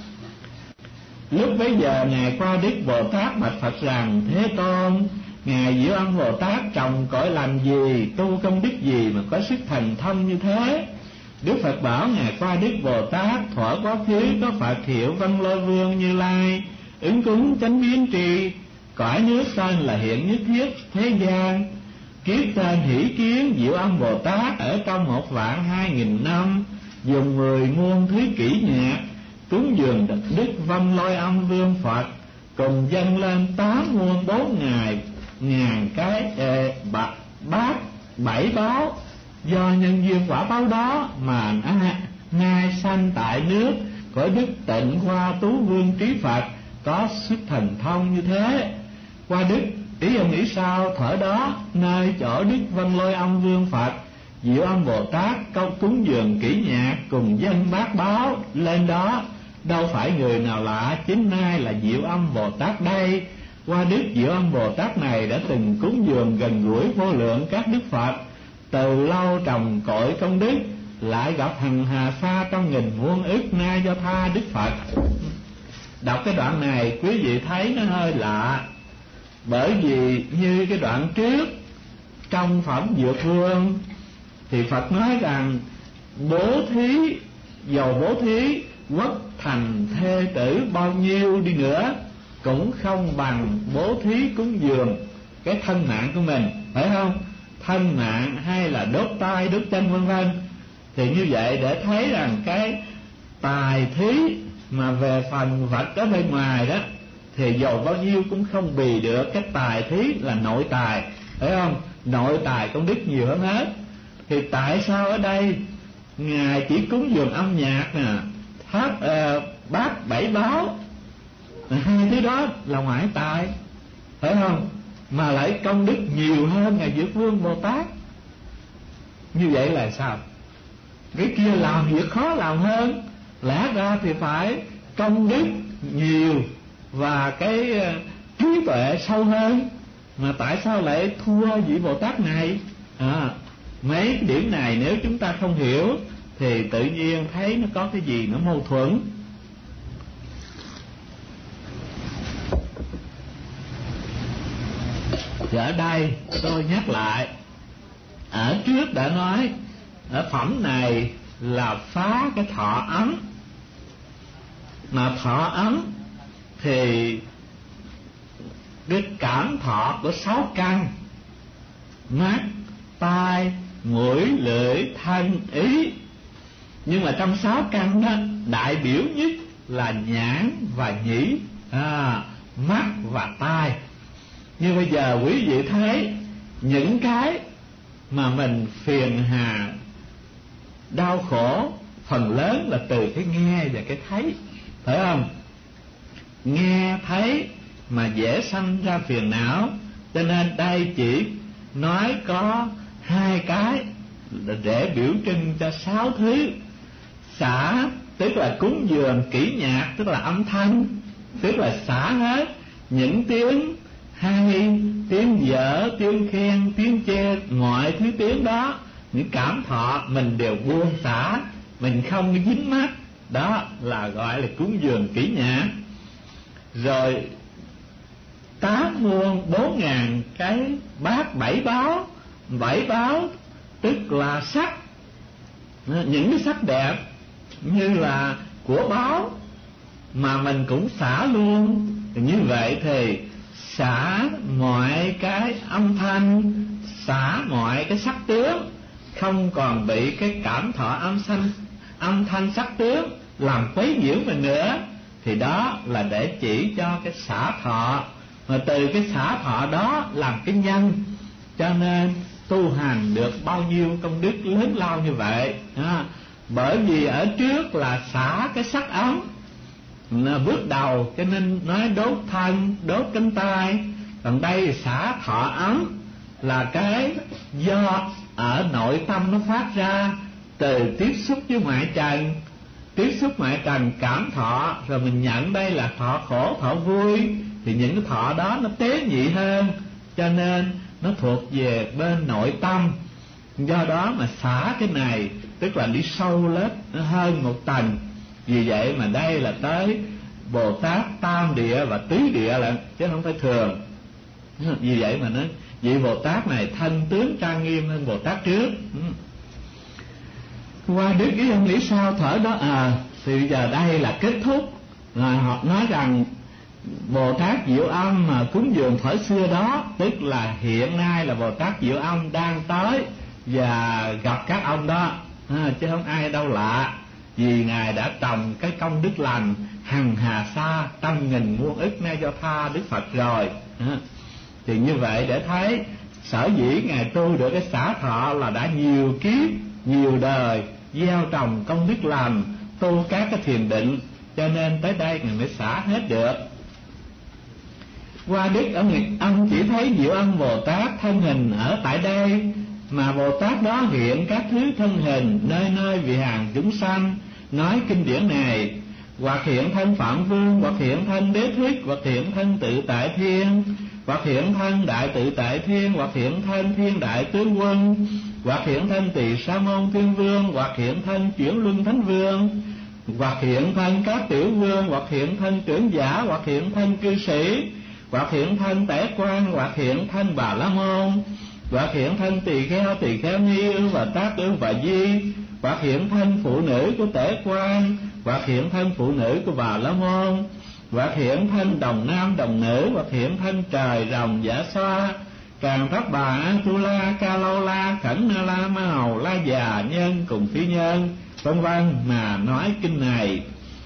[SPEAKER 1] Lúc bấy giờ Ngài Qua Đức Bồ Tát bạch Phật rằng: Thế Tôn, Ngài Diệu Âm Bồ Tát trồng cõi làm gì, tu công đức gì mà có sức thần thông như thế? Đức Phật bảo Ngài Qua Đức Bồ Tát: Thuở quá khứ có Phật hiệu Văn Lôi Vương Như Lai, ứng cúng chánh biến trì, cõi nước tên là Hiện Nhất Thiết thế gian. Kiếp tên Hỷ Kiến Diệu Âm Bồ Tát ở trong một vạn hai nghìn năm, dùng mười muôn thứ kỹ nhạc cúng dường Đức Văn Lôi Âm Vương Phật, cùng dâng lên tám muôn bốn ngài ngàn cái ê, bạc, bát bảy báo. Do nhân duyên quả báo đó mà Ngài sanh tại nước của Đức Tịnh Hoa Tú Vương Trí Phật có sức thần thông như thế. Qua Đức, ý ông nghĩ sao? Thở đó nơi chỗ Đức Văn Lôi Âm Vương Phật, Diệu Âm Bồ Tát câu cúng dường kỹ nhạc cùng dân bát báo lên đó, đâu phải người nào lạ, chính nay là Diệu Âm Bồ Tát đây. Qua Đức Diệu Âm Bồ Tát này đã từng cúng dường gần gũi vô lượng các Đức Phật, từ lâu trồng cội công đức, lại gặp hằng hà xa trong nghìn muôn ức, nay do tha Đức Phật. Đọc cái đoạn này quý vị thấy nó hơi lạ, bởi vì như cái đoạn trước trong phẩm Dược Vương thì Phật nói rằng bố thí, dầu bố thí quốc thành thê tử bao nhiêu đi nữa cũng không bằng bố thí cúng dường cái thân mạng của mình, phải không? Thân mạng hay là đốt tay đốt chân vân vân. Thì như vậy để thấy rằng cái tài thí mà về phần vật ở bên ngoài đó thì dầu bao nhiêu cũng không bì được cái tài thí là nội tài, phải không? Nội tài công đức nhiều hơn hết. Thì tại sao ở đây Ngài chỉ cúng dường âm nhạc nè, tháp uh, bát bảy báo, hai thứ đó là ngoại tài, phải không? Mà lại công đức nhiều hơn Ngài Dược Vương Bồ Tát. Như vậy là sao? Cái kia làm việc khó làm hơn, lẽ ra thì phải công đức nhiều và cái uh, trí tuệ sâu hơn, mà tại sao lại thua vị Bồ Tát này? À, mấy cái điểm này nếu chúng ta không hiểu thì tự nhiên thấy nó có cái gì nó mâu thuẫn. Thì ở đây tôi nhắc lại, ở trước đã nói ở phẩm này là phá cái thọ ấm, mà thọ ấm thì cái cảm thọ của sáu căn: mắt, tai, mũi, lưỡi, thân, ý. Nhưng mà trong sáu căn đó, đại biểu nhất là nhãn và nhĩ, à, mắt và tai. Như bây giờ quý vị thấy những cái mà mình phiền hà đau khổ phần lớn là từ cái nghe và cái thấy, phải không? Nghe thấy mà dễ sanh ra phiền não, cho nên đây chỉ nói có hai cái để biểu trưng cho sáu thứ. Xả tức là cúng dường kỹ nhạc, tức là âm thanh, tức là xả hết những tiếng hay, tiếng dở, tiếng khen, tiếng chê, mọi thứ tiếng đó, những cảm thọ mình đều buông xả, mình không dính mắc, đó là gọi là cúng dường kỹ nhạc. Rồi tám muôn bốn ngàn cái bát bảy báo, bảy báo tức là sắc, những cái sắc đẹp như là của báo mà mình cũng xả luôn. Như vậy thì xả mọi cái âm thanh, xả mọi cái sắc tướng, không còn bị cái cảm thọ âm thanh, âm thanh sắc tướng làm quấy nhiễu mình nữa, thì đó là để chỉ cho cái xả thọ. Mà từ cái xả thọ đó làm cái nhân, cho nên tu hành được bao nhiêu công đức lớn lao như vậy. À, bởi vì ở trước là xả cái sắc ấm là bước đầu, cho nên nói đốt thân, đốt cánh tay. Còn đây xả thọ ấm là cái do ở nội tâm nó phát ra từ tiếp xúc với ngoại trần. Tiếp xúc ngoại trần cảm thọ, rồi mình nhận đây là thọ khổ, thọ vui, thì những cái thọ đó nó tế nhị hơn, cho nên nó thuộc về bên nội tâm. Do đó mà xả cái này tức là đi sâu lớp hơn một tầng. Vì vậy mà đây là tới Bồ Tát tam địa và tứ địa lận, chứ không phải thường. Vì vậy mà nói vị Bồ Tát này thân tướng trang nghiêm hơn Bồ Tát trước. Qua đức ý ông nghĩ sao thở đó à thì bây giờ đây là kết thúc. Rồi họ nói rằng Bồ Tát Diệu Âm mà cúng dường thuở xưa đó, tức là hiện nay là Bồ Tát Diệu Âm đang tới và gặp các ông đó, à, chứ không ai đâu lạ. Vì Ngài đã trồng cái công đức lành hằng hà sa trăm nghìn muôn ức nay do tha Đức Phật rồi. À, thì như vậy để thấy sở dĩ Ngài tu được cái xả thọ là đã nhiều kiếp, nhiều đời gieo trồng công đức lành, tu các cái thiền định, cho nên tới đây Ngài mới xả hết được. Qua đức ông, ông chỉ thấy Diệu Âm Bồ Tát thân hình ở tại đây, mà Bồ Tát đó hiện các thứ thân hình nơi nơi vì hàng chúng sanh nói kinh điển này, hoặc hiện thân Phạm Vương, hoặc hiện thân Đế Thích, hoặc hiện thân Tự Tại Thiên, hoặc hiện thân Đại Tự Tại Thiên, hoặc hiện thân Thiên Đại Tướng Quân, hoặc hiện thân Tỳ Sa Môn Thiên Vương, hoặc hiện thân Chuyển Luân Thánh Vương, hoặc hiện thân các tiểu vương, hoặc hiện thân trưởng giả, hoặc hiện thân cư sĩ, hoặc hiện thân Tể Quan, hoặc hiện thân Bà La Môn, hoặc hiện thân Tỳ Kheo, Tỳ Kheo Ni và Tác Ương và Di, hoặc hiện thân phụ nữ của Tể Quan, hoặc hiện thân phụ nữ của Bà La Môn, hoặc hiện thân đồng nam đồng nữ, hoặc hiện thân trời rồng giả xoa, Càng Pháp Bà, An Tu La, Ca Lâu La, Khẩn Na La, Ma Hầu La Già, Nhân cùng phi nhân, vân vân mà nói kinh này.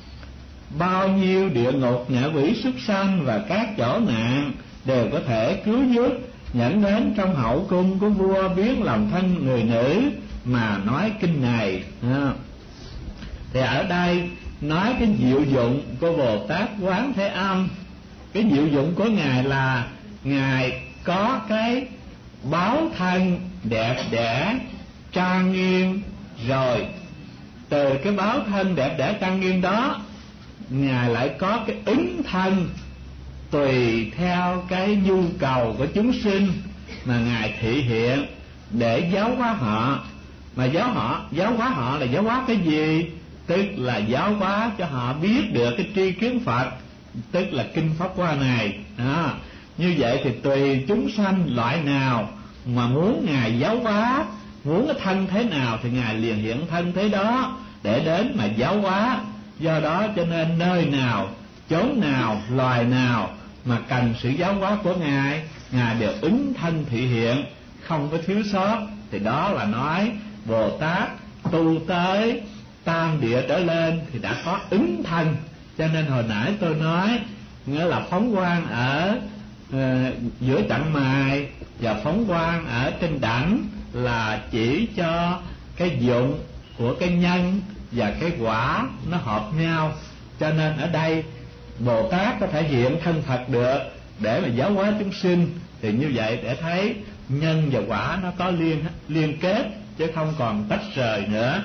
[SPEAKER 1] Bao nhiêu địa ngục, ngạ quỷ, súc sanh và các chỗ nạn đều có thể cứu giúp nhẫn đến trong hậu cung của vua biến làm thân người nữ mà nói kinh này. À, thì ở đây nói cái diệu dụng của Bồ Tát Quán Thế Âm. Cái diệu dụng của Ngài là Ngài có cái báo thân đẹp đẽ trang nghiêm, rồi từ cái báo thân đẹp đẽ trang nghiêm đó Ngài lại có cái ứng thân tùy theo cái nhu cầu của chúng sinh mà Ngài thị hiện để giáo hóa họ. Mà giáo họ giáo hóa họ là giáo hóa cái gì? Tức là giáo hóa cho họ biết được cái tri kiến Phật, tức là kinh Pháp Hoa này. Đó. Như vậy thì tùy chúng sanh loại nào mà muốn Ngài giáo hóa, muốn cái thân thế nào thì Ngài liền hiện thân thế đó để đến mà giáo hóa. Do đó cho nên nơi nào, chốn nào, loài nào mà cần sự giáo hóa của Ngài, Ngài đều ứng thân thị hiện, không có thiếu sót. Thì đó là nói Bồ Tát tu tới tam địa trở lên thì đã có ứng thân. Cho nên hồi nãy tôi nói nghĩa là phóng quang ở à, giữa chặng mài và phóng quang ở trên đảnh là chỉ cho cái dụng của cái nhân và cái quả nó hợp nhau. Cho nên ở đây Bồ Tát có thể hiện thân Phật được để mà giáo hóa chúng sinh. Thì như vậy để thấy nhân và quả nó có liên liên kết chứ không còn tách rời nữa.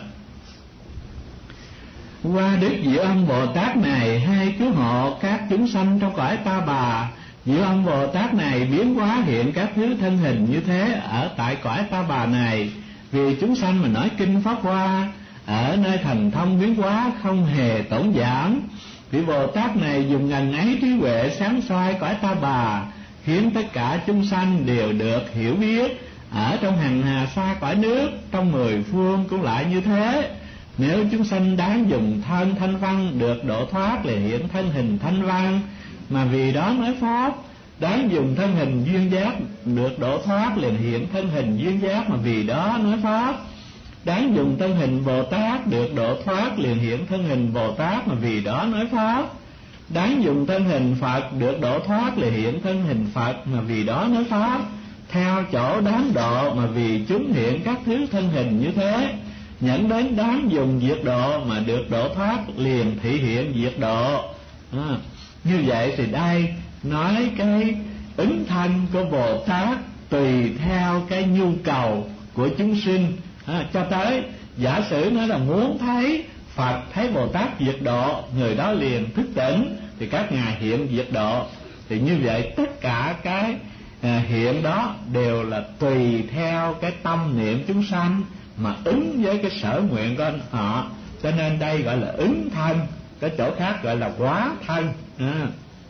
[SPEAKER 1] Qua Đức Diệu Âm Bồ Tát này hay cứu hộ các chúng sanh trong cõi Ta Bà. Diệu Âm Bồ Tát này biến hóa hiện các thứ thân hình như thế ở tại cõi Ta Bà này, vì chúng sanh mà nói kinh Pháp Hoa ở nơi thành thông biến hóa không hề tổn giảm. Vị Bồ Tát này dùng ngần ấy trí huệ sáng soi cõi Ta Bà, khiến tất cả chúng sanh đều được hiểu biết. Ở trong hàng hà xa cõi nước, trong mười phương cũng lại như thế. Nếu chúng sanh đáng dùng thân thanh văn được độ thoát liền hiện thân hình thanh văn mà vì đó nói pháp, đáng dùng thân hình duyên giác được độ thoát liền hiện thân hình duyên giác mà vì đó nói pháp, đáng dùng thân hình Bồ Tát được độ thoát liền hiện thân hình Bồ Tát mà vì đó nói pháp, đáng dùng thân hình Phật được độ thoát liền hiện thân hình Phật mà vì đó nói pháp. Theo chỗ đáng độ mà vì chúng hiện các thứ thân hình như thế, nhận đến đáng dùng diệt độ mà được độ thoát liền thị hiện diệt độ. À, như vậy thì đây nói cái ứng thân của Bồ Tát tùy theo cái nhu cầu của chúng sinh. À, cho tới giả sử nói là muốn thấy Phật, thấy Bồ Tát diệt độ, người đó liền thức tỉnh thì các ngài hiện diệt độ. Thì như vậy tất cả cái à, hiện đó đều là tùy theo cái tâm niệm chúng sanh mà ứng với cái sở nguyện của họ. Cho nên đây gọi là ứng thân, cái chỗ khác gọi là hóa thân. À.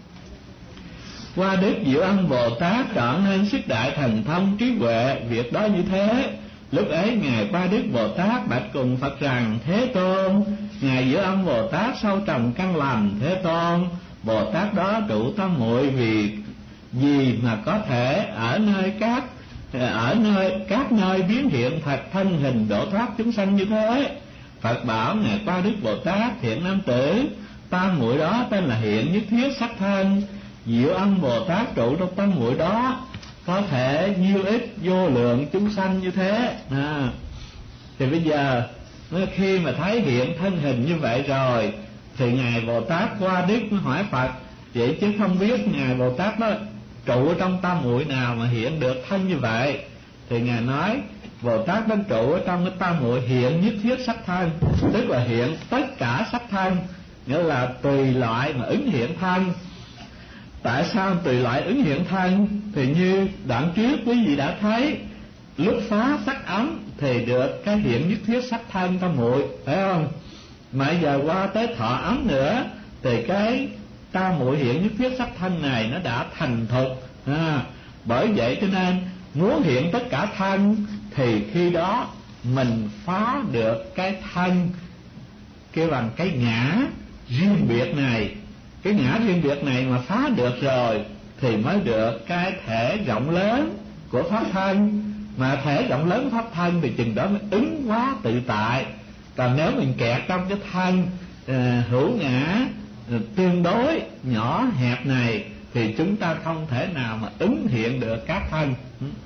[SPEAKER 1] Qua Đức Diệu Âm Bồ Tát trọn nên sức đại thần thông trí huệ, việc đó như thế. Lúc ấy ngài Qua Đức Bồ Tát bạch cùng Phật rằng: Thế Tôn, ngài Diệu Âm Bồ Tát sâu trầm căn lành. Thế Tôn, Bồ Tát đó trụ tam muội vì gì mà có thể ở nơi các ở nơi các nơi biến hiện thật thân hình độ thoát chúng sanh như thế? Phật bảo ngài Qua Đức Bồ Tát: Thiện nam tử, tam muội đó tên là hiện nhất thiết sắc thân. Diệu Âm Bồ Tát trụ trong tam muội đó có thể nhiêu ít vô lượng chúng sanh như thế. À, thì bây giờ khi mà thấy hiện thân hình như vậy rồi thì ngài Bồ Tát Qua Đức mới hỏi Phật: vậy chứ không biết ngài Bồ Tát đó trụ trong tam muội nào mà hiện được thân như vậy? Thì ngài nói Bồ Tát đang trụ ở trong cái tam muội hiện nhất thiết sắc thân, tức là hiện tất cả sắc thân, nghĩa là tùy loại mà ứng hiện thân. Tại sao tùy loại ứng hiện thân? Thì như đoạn trước quý vị đã thấy, lúc phá sắc ấm thì được cái hiện nhất thiết sắc thân tam muội, phải không? Mà giờ qua tới thọ ấm nữa thì cái tam muội hiện nhất thiết sắc thân này nó đã thành thục. À, bởi vậy cho nên muốn hiện tất cả thân thì khi đó mình phá được cái thân kêu bằng cái ngã riêng biệt này. Cái ngã riêng biệt này mà phá được rồi thì mới được cái thể rộng lớn của pháp thân. Mà thể rộng lớn pháp thân thì chừng đó mới ứng hóa tự tại. Còn nếu mình kẹt trong cái thân uh, hữu ngã uh, tương đối nhỏ hẹp này thì chúng ta không thể nào mà ứng hiện được các thân.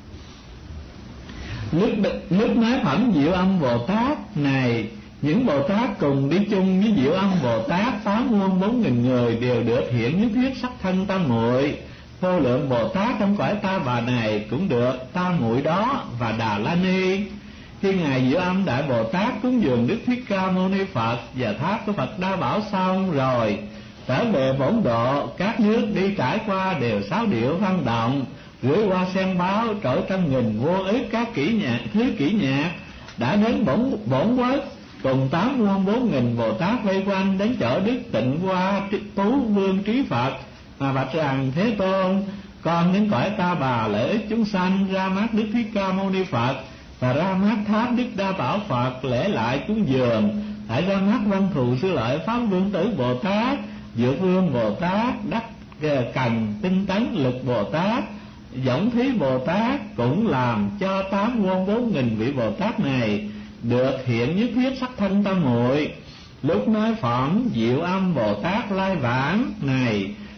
[SPEAKER 1] Lúc, lúc nói phẩm Diệu Âm Bồ Tát này, những Bồ Tát cùng đi chung với Diệu Âm Bồ Tát phá muôn bốn nghìn người đều được hiện nhất thiết sắc thân tam muội. Vô lượng Bồ Tát trong cõi Ta Bà này cũng được tam muội đó và Đà La Ni. Khi ngài Diệu Âm Đại Bồ Tát cúng dường Đức Thích Ca Mâu Ni Phật và tháp của Phật Đa Bảo xong rồi, trở về bổn độ, các nước đi trải qua đều sáo điệu văn động, gửi qua sen báo trỗi trăm nghìn vô ức các kỹ nhạc thứ kỹ nhạc, đã đến bổn bổn quốc cùng tám muôn bốn nghìn Bồ Tát vây quanh đến chỗ Đức Tịnh Hoa Tú Vương Trí Phật mà bạch rằng: Thế Tôn, con đến cõi Ta Bà lợi ích chúng sanh, ra mắt Đức Thích Ca Mâu Ni Phật và ra mắt tháp Đức Đa Bảo Phật lễ lại cúng dường, hãy ra mắt Văn Thù Sư Lợi Pháp Vương Tử Bồ Tát, Dược Vương Bồ Tát, Đắc Cần Tinh Tấn Lực Bồ Tát, Võng Thí Bồ Tát, cũng làm cho tám muôn bốn nghìn vị Bồ Tát này được hiện nhất thiết sắc thân tam muội. Lúc nói phẩm Diệu Âm Bồ Tát lai vãng này,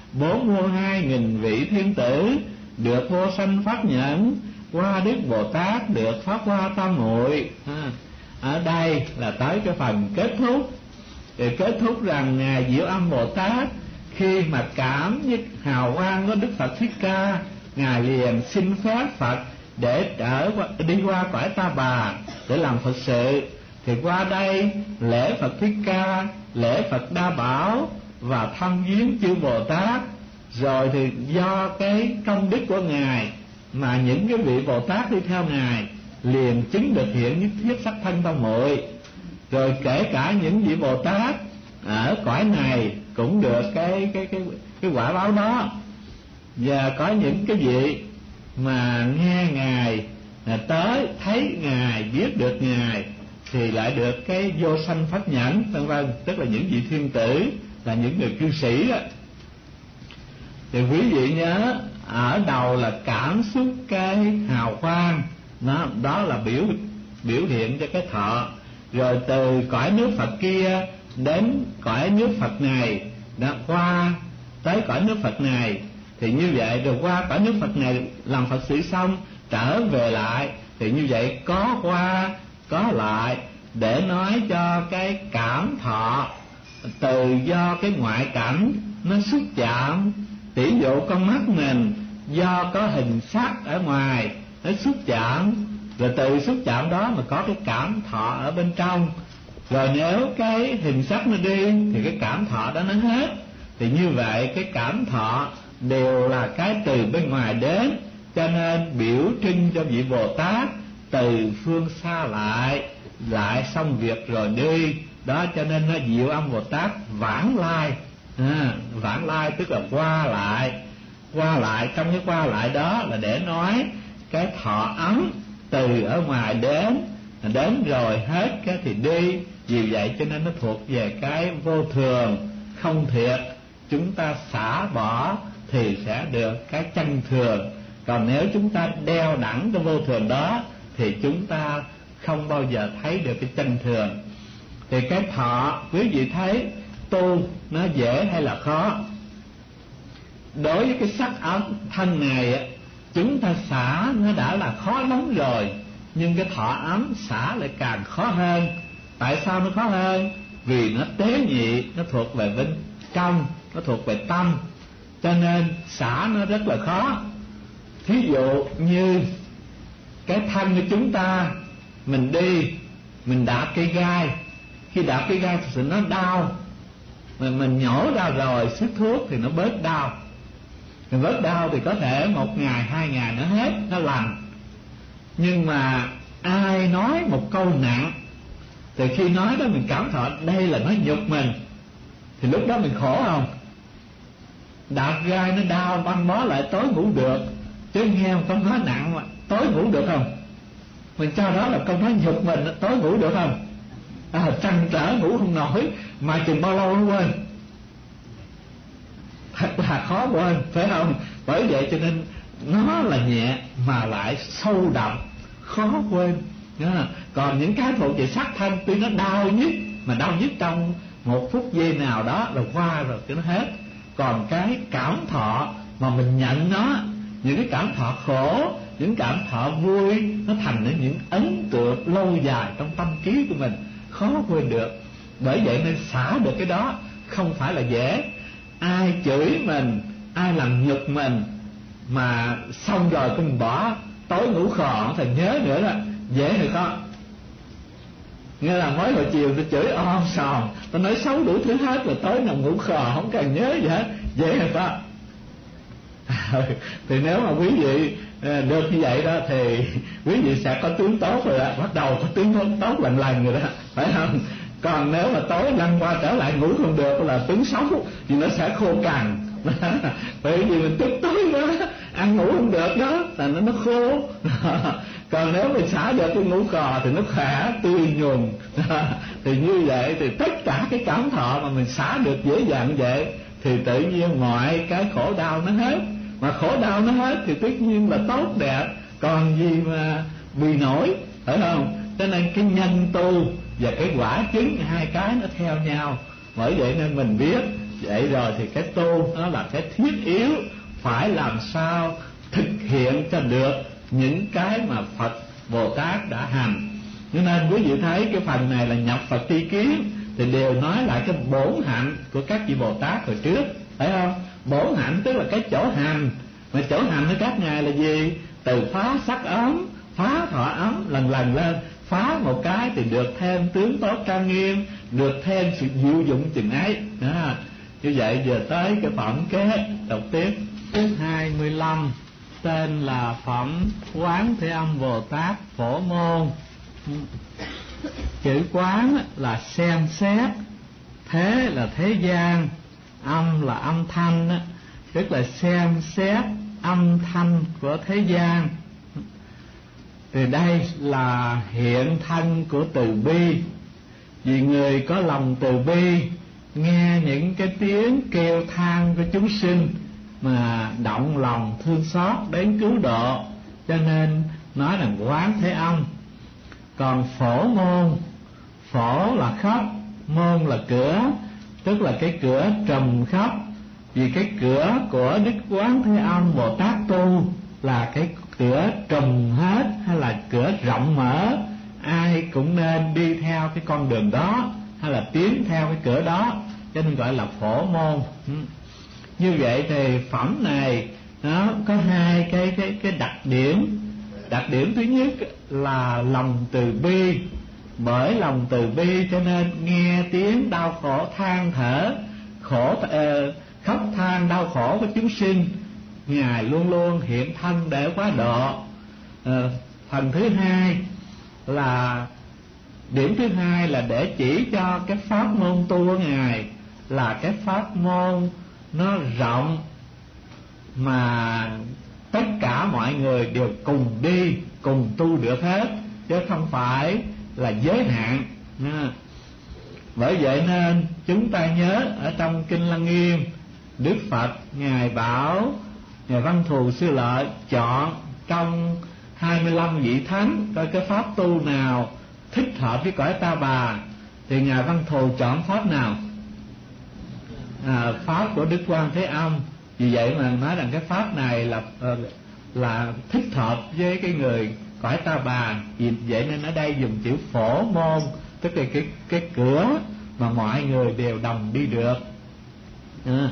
[SPEAKER 1] bốn muôn hai nghìn vị thiên tử được vô sanh pháp nhẫn, qua Đức Bồ Tát được pháp hoa tam muội. À, ở đây là tới cái phần kết thúc. Thì kết thúc rằng ngài Diệu Âm Bồ Tát khi mà cảm với hào quang của Đức Phật Thích Ca, ngài liền xin phép Phật để trở đi qua cõi Ta Bà để làm Phật sự. Thì qua đây lễ Phật Thích Ca, lễ Phật Đa Bảo và thăm viếng chư Bồ Tát. Rồi thì do cái công đức của ngài mà những cái vị Bồ Tát đi theo ngài liền chứng được hiện nhất thiết sắc thân tam muội. Rồi kể cả những vị Bồ Tát ở cõi này cũng được cái cái cái cái quả báo đó. Và có những cái vị mà nghe ngài là tới thấy ngài, biết được ngài thì lại được cái vô sanh pháp nhẫn, vân vân, tức là những vị thiên tử, là những người cư sĩ đó. Thì quý vị nhớ ở đầu là cảm xúc cái hào quang đó, đó là biểu biểu hiện cho cái thọ. Rồi từ cõi nước Phật kia đến cõi nước Phật này, đã qua tới cõi nước Phật này, thì như vậy rồi qua cõi nước Phật này làm Phật sự xong trở về lại, thì như vậy có qua có lại để nói cho cái cảm thọ từ do cái ngoại cảnh nó xúc chạm. Tỷ dụ con mắt mình do có hình sắc ở ngoài nó xúc chạm, rồi từ xúc chạm đó mà có cái cảm thọ ở bên trong. Rồi nếu cái hình sắc nó đi thì cái cảm thọ đó nó hết. Thì như vậy cái cảm thọ đều là cái từ bên ngoài đến, cho nên biểu trưng cho vị Bồ Tát từ phương xa lại, lại xong việc rồi đi. Đó cho nên nó Diệu Âm Bồ Tát vãng lai. À, vãng lai tức là qua lại. Qua lại, trong cái qua lại đó là để nói cái thọ ấm từ ở ngoài đến, đến rồi hết cái thì đi. Vì vậy cho nên nó thuộc về cái vô thường, không thiệt. Chúng ta xả bỏ thì sẽ được cái chân thường. Còn nếu chúng ta đeo đẳng cái vô thường đó thì chúng ta không bao giờ thấy được cái chân thường. Thì cái thọ quý vị thấy tu nó dễ hay là khó? Đối với cái sắc ấm thân này chúng ta xả nó đã là khó lắm rồi, nhưng cái thọ ấm xả lại càng khó hơn. Tại sao nó khó hơn? Vì nó tế nhị, nó thuộc về bên trong, nó thuộc về tâm, cho nên xả nó rất là khó. Thí dụ như cái thân của chúng ta, mình đi mình đạp cây gai, khi đạp cây gai thì nó đau, mà mình nhổ ra rồi xức thuốc thì nó bớt đau. Mình bớt đau thì có thể một ngày hai ngày nó hết, nó lành. Nhưng mà ai nói một câu nặng thì khi nói đó mình cảm thọ đây là nó nhục mình, thì lúc đó mình khổ không? Đạp gai nó đau băng bó lại tối ngủ được, chứ nghe một câu nói nặng mà tối ngủ được không? Mình cho đó là câu nói nhục mình, tối ngủ được không? À, trăn trở ngủ không nổi, mà chừng bao lâu nó quên, thật là khó quên, phải không? Bởi vậy cho nên nó là nhẹ mà lại sâu đậm, khó quên. Còn những cái thuộc về sắc thân tuy nó đau nhất, mà đau nhất trong một phút giây nào đó là qua rồi cho nó hết. Còn cái cảm thọ mà mình nhận nó, những cái cảm thọ khổ, những cảm thọ vui, nó thành những ấn tượng lâu dài trong tâm trí của mình, khó quên được. Bởi vậy nên xả được cái đó không phải là dễ. Ai chửi mình, ai làm nhục mình mà xong rồi mình bỏ, tối ngủ khò không thèm nhớ nữa đó, dễ hay không? Nghe là mới hồi chiều tôi chửi om sòm, tôi nói xấu đủ thứ hết, rồi tối nằm ngủ khò không cần nhớ gì hết, dễ hay không? Thì nếu mà quý vị được như vậy đó thì quý vị sẽ có tướng tốt rồi đó, bắt đầu có tướng tốt lần lần rồi đó, phải không? Còn nếu mà tối lăn qua trở lại ngủ không được là tướng xấu, thì nó sẽ khô cằn. Bởi vì mình tức tối đó, ăn ngủ không được đó, là nó nó khô. Còn nếu mình xả được cái ngủ cò thì nó khỏe tươi nhuần. Thì như vậy thì tất cả cái cảm thọ mà mình xả được dễ dàng vậy thì tự nhiên mọi cái khổ đau nó hết. Mà khổ đau nó hết thì tất nhiên là tốt đẹp, còn gì mà bị nổi, phải không? Cho nên cái nhân tu và cái quả chứng hai cái nó theo nhau. Bởi vậy nên mình biết vậy rồi thì cái tu nó là cái thiết yếu, phải làm sao thực hiện cho được những cái mà Phật Bồ Tát đã hành. Cho nên quý vị thấy cái phần này là nhập Phật tri kiến thì đều nói lại cái bổn hạnh của các vị Bồ Tát hồi trước, phải không? Bổn hạnh tức là cái chỗ hành, mà chỗ hành của các ngài là gì? Từ phá sắc ấm, phá thọ ấm lần lần lên, phá một cái thì được thêm tướng tốt trang nghiêm, được thêm sự diệu dụng chừng ấy đó. Như vậy giờ tới cái phẩm kế đọc tiếp hai mươi lăm, tên là phẩm Quán Thế Âm Bồ Tát Phổ Môn. Chữ quán là xem xét, thế là thế gian, âm là âm thanh, tức là xem xét âm thanh của thế gian. Từ đây là hiện thân của từ bi, vì người có lòng từ bi nghe những cái tiếng kêu than của chúng sinh mà động lòng thương xót đến cứu độ, cho nên nói là Quán Thế Âm. Còn Phổ Môn, phổ là khắp, môn là cửa, tức là cái cửa trùm khắp. Vì cái cửa của Đức Quán Thế Âm Bồ Tát tu là cái cửa trùm hết, hay là cửa rộng mở, ai cũng nên đi theo cái con đường đó, hay là tiến theo cái cửa đó, cho nên gọi là phổ môn. Như vậy thì phẩm này nó có hai cái cái cái đặc điểm. Đặc điểm thứ nhất là lòng từ bi, bởi lòng từ bi cho nên nghe tiếng đau khổ than thở, khổ uh, khóc than đau khổ của chúng sinh, ngài luôn luôn hiện thân để quá độ. Uh, phần thứ hai là điểm thứ hai là để chỉ cho cái pháp môn tu của ngài là cái pháp môn nó rộng, mà tất cả mọi người đều cùng đi cùng tu được hết, chứ không phải là giới hạn. Bởi vậy nên chúng ta nhớ ở trong Kinh Lăng Nghiêm, Đức Phật ngài bảo ngài Văn Thù Sư Lợi chọn trong hai mươi lăm vị thánh coi cái pháp tu nào thích hợp với cõi Ta Bà, thì ngài Văn Thù chọn pháp nào? À, pháp của Đức Quan Thế Âm. Vì vậy mà nói rằng cái pháp này là là thích hợp với cái người cõi Ta Bà. Vì vậy nên ở đây dùng chữ phổ môn, tức là cái cái cửa mà mọi người đều đồng đi được. À.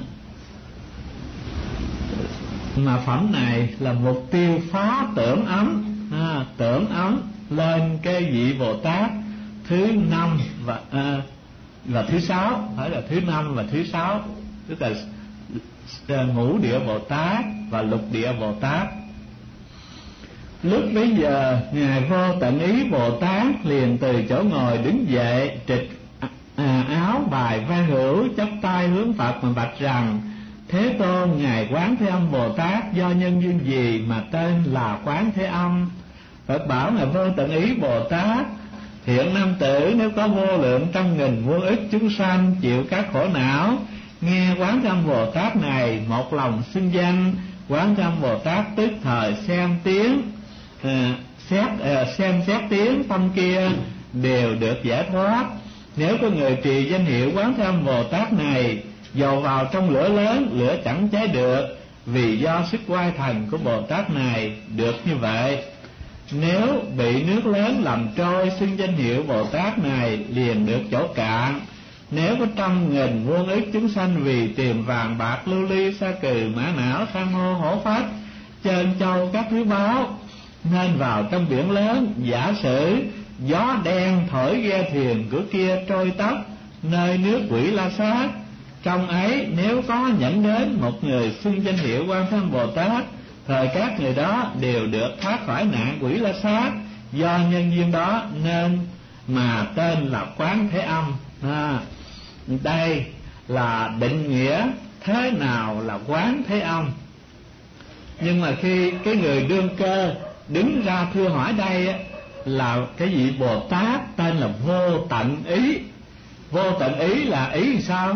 [SPEAKER 1] Mà phẩm này là mục tiêu phá tưởng ấm, à, tưởng ấm lên cái vị Bồ Tát thứ năm và à, và thứ sáu, phải là thứ năm và thứ sáu, tức là ngũ địa Bồ Tát và lục địa Bồ Tát. Lúc bấy giờ ngài Vô Tận Ý Bồ Tát liền từ chỗ ngồi đứng dậy, trịch à, áo bài vai hữu, chắp tay hướng Phật mà bạch rằng: Thế Tôn, ngài Quán Thế Âm Bồ Tát do nhân duyên gì mà tên là Quán Thế Âm? Phật bảo ngài Vô Tận Ý Bồ Tát: Hiện nam tử, nếu có vô lượng trăm nghìn muôn ức chúng sanh chịu các khổ não, nghe Quán Thế Âm Bồ Tát này một lòng xưng danh, Quán Thế Âm Bồ Tát tức thời xem tiếng à, xét à, xem xét tiếng tâm kia đều được giải thoát. Nếu có người trì danh hiệu Quán Thế Âm Bồ Tát này, dầu vào trong lửa lớn, lửa chẳng cháy được, vì do sức oai thần của Bồ Tát này được như vậy. Nếu bị nước lớn làm trôi, xưng danh hiệu Bồ Tát này liền được chỗ cạn. Nếu có trăm nghìn muôn ức chúng sanh vì tiền vàng bạc lưu ly sa cừ mã não san hô hổ phách trơn châu các thứ báu, nên vào trong biển lớn, giả sử gió đen thổi ghe thuyền của kia trôi tóc nơi nước quỷ La Sát, trong ấy nếu có nhẫn đến một người xưng danh hiệu Quan Thế Âm Bồ Tát, thời các người đó đều được thoát khỏi nạn quỷ La Sát. Do nhân duyên đó nên mà tên là Quán Thế Âm. À, đây là định nghĩa thế nào là Quán Thế Âm. Nhưng mà khi cái người đương cơ đứng ra thưa hỏi đây là cái vị Bồ Tát tên là Vô Tận Ý. Vô tận ý là ý làm sao?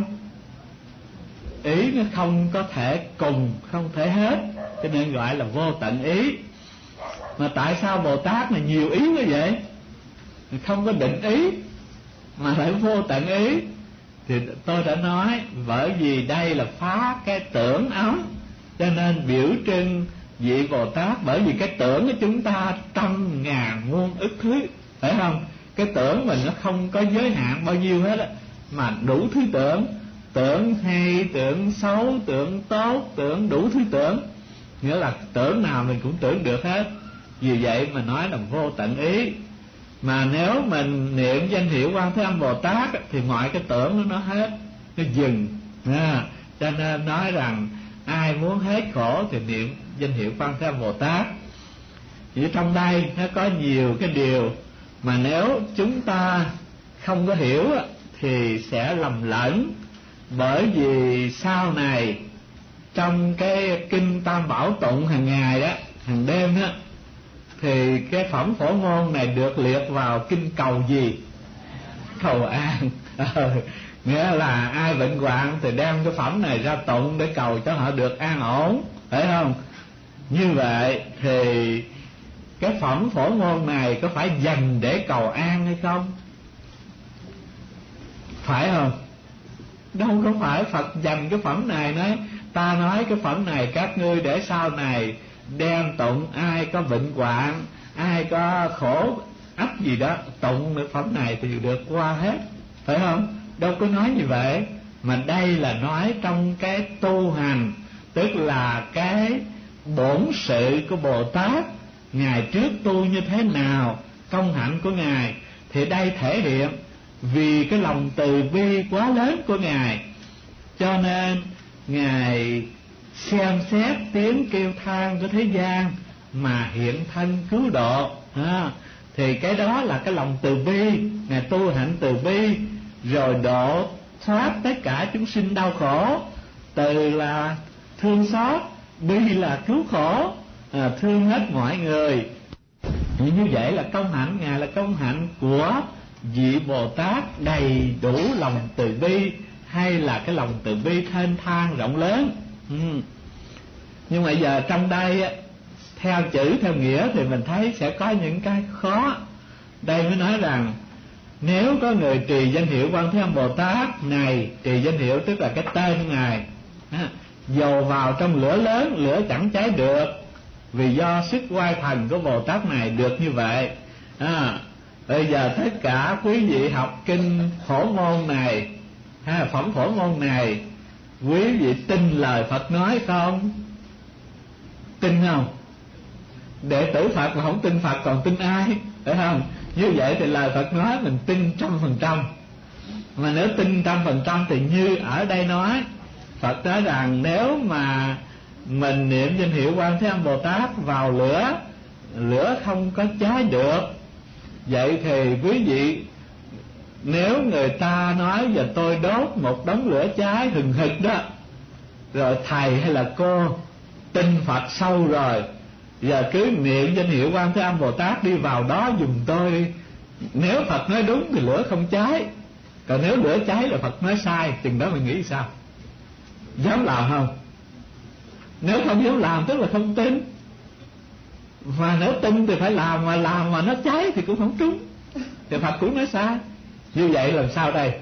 [SPEAKER 1] Ý nó không có thể cùng, không thể hết, cho nên gọi là vô tận ý. Mà tại sao Bồ Tát này nhiều ý như vậy? Không có định ý mà lại vô tận ý. Thì tôi đã nói, bởi vì đây là phá cái tưởng ấm, cho nên biểu trưng vị Bồ Tát. Bởi vì cái tưởng của chúng ta trăm ngàn muôn ức thứ, phải không? Cái tưởng mình nó không có giới hạn bao nhiêu hết á, mà đủ thứ tưởng. Tưởng hay, tưởng xấu, tưởng tốt, tưởng đủ thứ tưởng. Nghĩa là tưởng nào mình cũng tưởng được hết. Vì vậy mà nói là vô tận ý. Mà nếu mình niệm danh hiệu Quan Thế Âm Bồ Tát thì mọi cái tưởng nó hết, nó dừng à. Cho nên nói rằng ai muốn hết khổ thì niệm danh hiệu Quan Thế Âm Bồ Tát. Vì trong đây nó có nhiều cái điều mà nếu chúng ta không có hiểu thì sẽ lầm lẫn. Bởi vì sau này trong cái kinh Tam Bảo tụng hàng ngày đó, hàng đêm đó, thì cái phẩm Phổ Môn này được liệt vào kinh cầu gì? Cầu an. ờ, Nghĩa là ai bệnh hoạn thì đem cái phẩm này ra tụng để cầu cho họ được an ổn, phải không? Như vậy thì cái phẩm Phổ Môn này có phải dành để cầu an hay không? Phải không? Đâu có phải. Phật dành cái phẩm này, nói ta nói cái phẩm này các ngươi để sau này đem tụng, ai có bệnh hoạn, ai có khổ ách gì đó, tụng được phẩm này thì được qua hết, phải không? Đâu có nói như vậy. Mà đây là nói trong cái tu hành, tức là cái bổn sự của Bồ Tát, Ngài trước tu như thế nào, công hạnh của Ngài. Thì đây thể hiện vì cái lòng từ bi quá lớn của Ngài, cho nên Ngài xem xét tiếng kêu than của thế gian mà hiện thân cứu độ à. Thì cái đó là cái lòng từ bi. Ngài tu hạnh từ bi rồi độ thoát tất cả chúng sinh đau khổ. Từ là thương xót, bi là cứu khổ à, thương hết mọi người. Như vậy là công hạnh Ngài là công hạnh của vị Bồ Tát đầy đủ lòng từ bi, hay là cái lòng từ bi thênh thang rộng lớn. ừ. Nhưng mà giờ trong đây theo chữ theo nghĩa thì mình thấy sẽ có những cái khó. Đây mới nói rằng nếu có người trì danh hiệu Quan Thế Âm Bồ Tát này, trì danh hiệu tức là cái tên Ngài, dầu vào trong lửa lớn lửa chẳng cháy được, vì do sức oai thần của Bồ Tát này được như vậy à. Bây giờ tất cả quý vị học kinh Phổ Môn này ha, phẩm Phổ Môn này, quý vị tin lời Phật nói không? Tin không? Đệ tử Phật mà không tin Phật còn tin ai, phải không? Như vậy thì lời Phật nói mình tin trăm phần trăm. Mà nếu tin trăm phần trăm thì như ở đây nói, Phật nói rằng nếu mà mình niệm danh hiệu Quan Thế Âm Bồ Tát vào lửa, lửa không có cháy được. Vậy thì quý vị, nếu người ta nói giờ tôi đốt một đống lửa cháy hừng hực đó, rồi thầy hay là cô tin Phật sâu rồi, giờ cứ niệm danh hiệu Quan Thế Âm Bồ Tát đi vào đó giùm tôi. Nếu Phật nói đúng thì lửa không cháy, còn nếu lửa cháy là Phật nói sai. Chừng đó mình nghĩ sao? Dám làm không? Nếu không dám làm tức là không tin. Mà nếu tin thì phải làm, mà làm mà nó cháy thì cũng không trúng, thì Phật cũng nói sai. Như vậy làm sao đây?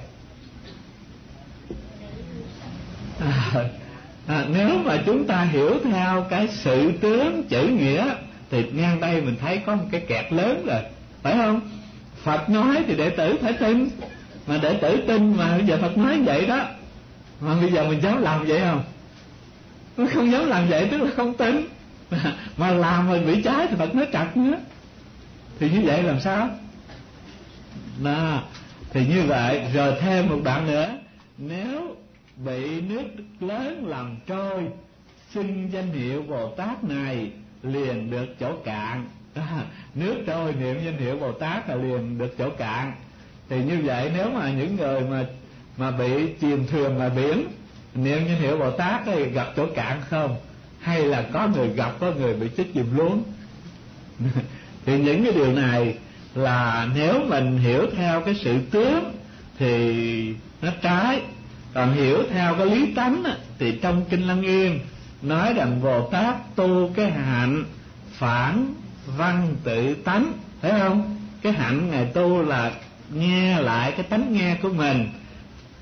[SPEAKER 1] À, à, nếu mà chúng ta hiểu theo cái sự tướng chữ nghĩa thì ngang đây mình thấy có một cái kẹt lớn rồi, phải không? Phật nói thì đệ tử phải tin, mà đệ tử tin mà bây giờ Phật nói vậy đó, mà bây giờ mình dám làm vậy không? Không dám làm vậy tức là không tin. Mà làm mà bị trái thì Phật nói trật nữa, thì như vậy làm sao? Đó, thì như vậy. Rồi thêm một đoạn nữa, nếu bị nước lớn làm trôi, xưng danh hiệu Bồ Tát này liền được chỗ cạn. À, nước trôi niệm danh hiệu Bồ Tát là liền được chỗ cạn. Thì như vậy nếu mà những người mà mà bị chìm thuyền ngoài biển niệm danh hiệu Bồ Tát thì gặp chỗ cạn không? Hay là có người gặp, có người bị chết chìm luôn? Thì những cái điều này là nếu mình hiểu theo cái sự tướng thì nó trái. Còn hiểu theo cái lý tánh thì trong kinh Lăng Nghiêm nói rằng Bồ Tát tu cái hạnh phản văn tự tánh, thấy không? Cái hạnh Ngài tu là nghe lại cái tánh nghe của mình,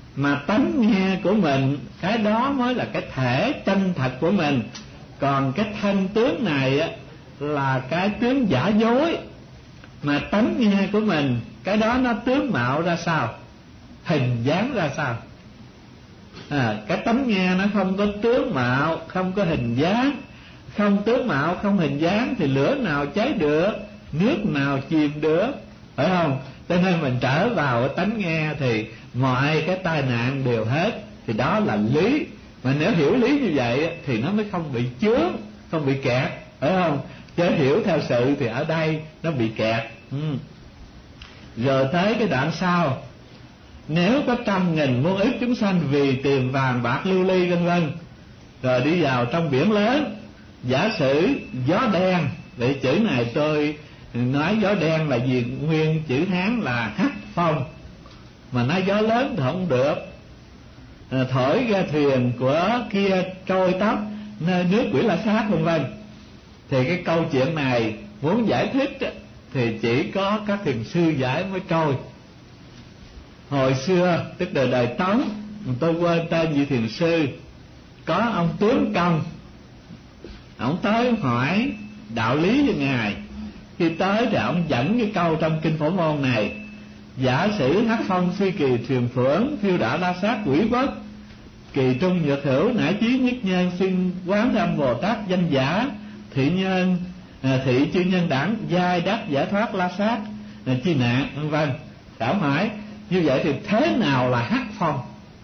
[SPEAKER 1] Mà tánh nghe của mình, cái đó mới là cái thể chân thật của mình. Còn cái thân tướng này á là cái tướng giả dối. Mà tánh nghe của mình, cái đó nó tướng mạo ra sao, hình dáng ra sao. à, Cái tánh nghe nó không có tướng mạo, không có hình dáng. Không tướng mạo, không hình dáng thì lửa nào cháy được, nước nào chìm được, phải không? Cho nên mình trở vào cái tánh nghe thì mọi cái tai nạn đều hết. Thì đó là lý. Mà nếu hiểu lý như vậy thì nó mới không bị chướng, không bị kẹt, phải không? Chứ hiểu theo sự thì ở đây nó bị kẹt. ừ. Rồi tới cái đoạn sau: nếu có trăm nghìn muôn ức chúng sanh vì tiền vàng bạc lưu ly vân vân, rồi đi vào trong biển lớn. Giả sử gió đen, để chữ này tôi nói gió đen là vì nguyên chữ Hán là hắc phong, mà nói gió lớn thì không được. à, Thổi ra thuyền của kia trôi tóc nơi nước quỷ la sát vân vân. Thì cái câu chuyện này muốn giải thích thì chỉ có các thiền sư giải mới trôi. Hồi xưa tức là đời Tống, tôi quên tên vị thiền sư, có ông tướng công, ông tới hỏi đạo lý với ngài. Khi tới thì ông dẫn cái câu trong kinh Phổ Môn này: giả sử hắc phong suy kỳ thuyền phượng, phiêu đả la sát quỷ quốc, kỳ trung nhược hữu nải chí nhất nhân, xin quán âm Bồ Tát danh giả, thị nhân à, thị chư nhân đẳng, giai đắc giải thoát la sát à, chi nạn vân vân. Đạo hỏi như vậy thì thế nào là hắc phong?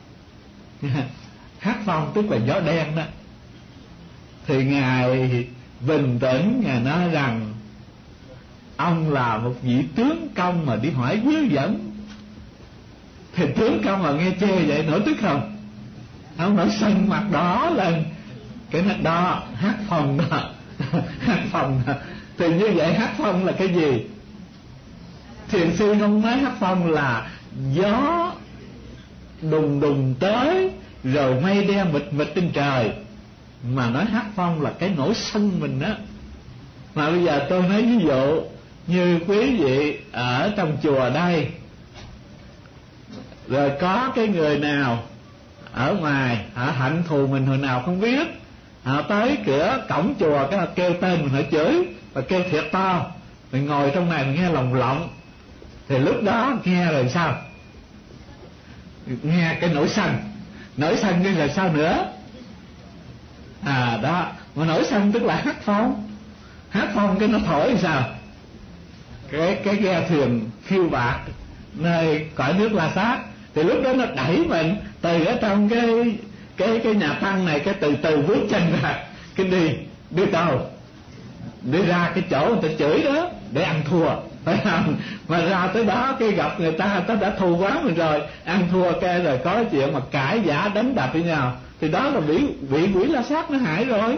[SPEAKER 1] Hắc phong tức là gió đen đó. Thì ngài bình tĩnh, ngài nói rằng ông là một vị tướng công mà đi hỏi vớ vẩn. Thì tướng công mà nghe chê vậy nổi tức không? Ông nổi sân mặt đỏ lên. Cái này đó, hát phong đó. Hát phong đó. Thì như vậy hát phong là cái gì? Thiền sư không nói hát phong là gió đùng đùng tới rồi mây đen mịt mịt trên trời, mà nói hát phong là cái nỗi sân mình á. Mà bây giờ tôi nói ví dụ như quý vị ở trong chùa đây, rồi có cái người nào ở ngoài họ hận thù mình hồi nào không biết, họ tới cửa cổng chùa cái họ kêu tên mình, họ chửi và kêu thiệt to, mình ngồi trong này mình nghe lồng lộng. Thì lúc đó nghe rồi sao? Nghe cái nỗi sân. Nỗi sân như là sao nữa? À đó, mà nỗi sân tức là hát phong. Hát phong cái nó thổi thì sao? Cái cái ghe thuyền phiêu bạc nơi cõi nước La Sát. Thì lúc đó nó đẩy mình từ ở trong cái cái cái nhà tăng này, cái từ từ bước chân ra, cái đi đi đâu? Đi ra cái chỗ người ta chửi đó để ăn thua, phải không? Mà ra tới đó cái gặp người ta, ta đã thù quá mình rồi, ăn thua cái rồi có chuyện mà cãi giả đánh đập với nhau, thì đó là bị bị quỷ La Sát nó hại rồi.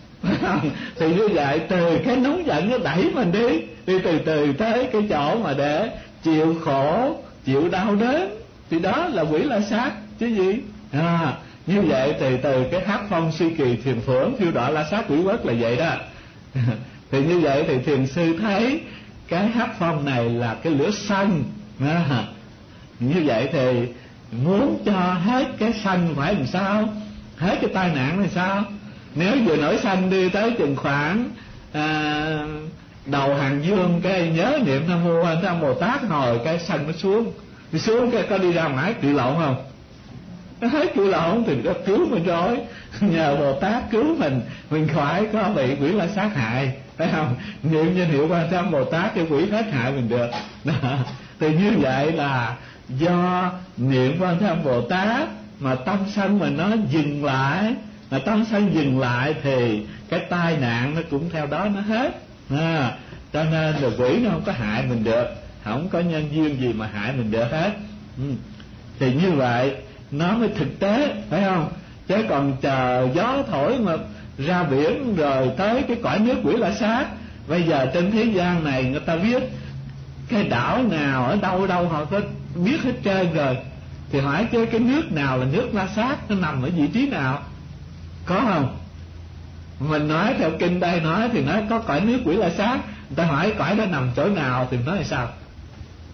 [SPEAKER 1] Thì như vậy từ cái nóng giận nó đẩy mình đi đi từ từ tới cái chỗ mà để chịu khổ, chịu đau đớn, thì đó là quỷ La Sát chứ gì. À, như vậy thì từ cái hát phong suy kỳ thiền phượng phiêu đọa La Sát quỷ quốc là vậy đó. Thì như vậy thì thiền sư thấy cái hát phong này là cái lửa sân. À, như vậy thì muốn cho hết cái sân phải làm sao, hết cái tai nạn là sao? Nếu vừa nổi sân đi tới chừng khoảng à, đầu hàng dương, cái nhớ niệm Nam Mô A Di Đà Bồ Tát hồi cái sân nó xuống, đi xuống cái có đi ra ngoài chịu lộn không? Nó hết chịu lộn thì có cứu mình rồi, nhờ Bồ Tát cứu mình, mình khỏi có bị quỷ La Sát hại, phải không? Niệm danh hiệu Quan Thế Âm Bồ Tát cho quỷ hết hại mình được. Đó. Thì như vậy là do niệm Quan Thế Âm Bồ Tát mà tâm sân mình nó dừng lại, mà tâm sân dừng lại thì cái tai nạn nó cũng theo đó nó hết. À, cho nên là quỷ nó không có hại mình được, không có nhân duyên gì mà hại mình được hết. Ừ. Thì như vậy nó mới thực tế, phải không? Chứ còn chờ gió thổi mà ra biển rồi tới cái cõi nước quỷ La Sát. Bây giờ trên thế gian này người ta biết cái đảo nào ở đâu đâu họ có biết hết trơn rồi. Thì hỏi chứ cái nước nào là nước La Sát, nó nằm ở vị trí nào, có không? Mình nói theo kinh đây nói thì nói có cõi nước quỷ La Sát. Người ta hỏi cõi đó nằm chỗ nào thì nói là sao?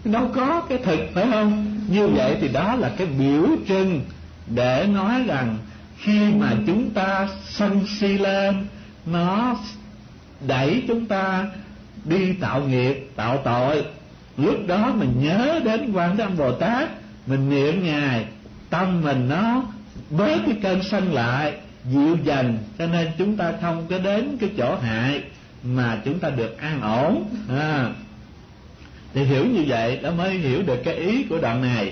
[SPEAKER 1] đâu có cái thực, phải không? Như vậy thì đó là cái biểu trưng để nói rằng khi mà chúng ta sân si lên, nó đẩy chúng ta đi tạo nghiệp, tạo tội. Lúc đó mình nhớ đến Quan Thế Âm Bồ Tát, mình niệm Ngài, tâm mình nó bớt cái cơn sân lại, dịu dần, cho nên chúng ta không có đến cái chỗ hại, mà chúng ta được an ổn. à, Thì hiểu như vậy đó mới hiểu được cái ý của đoạn này.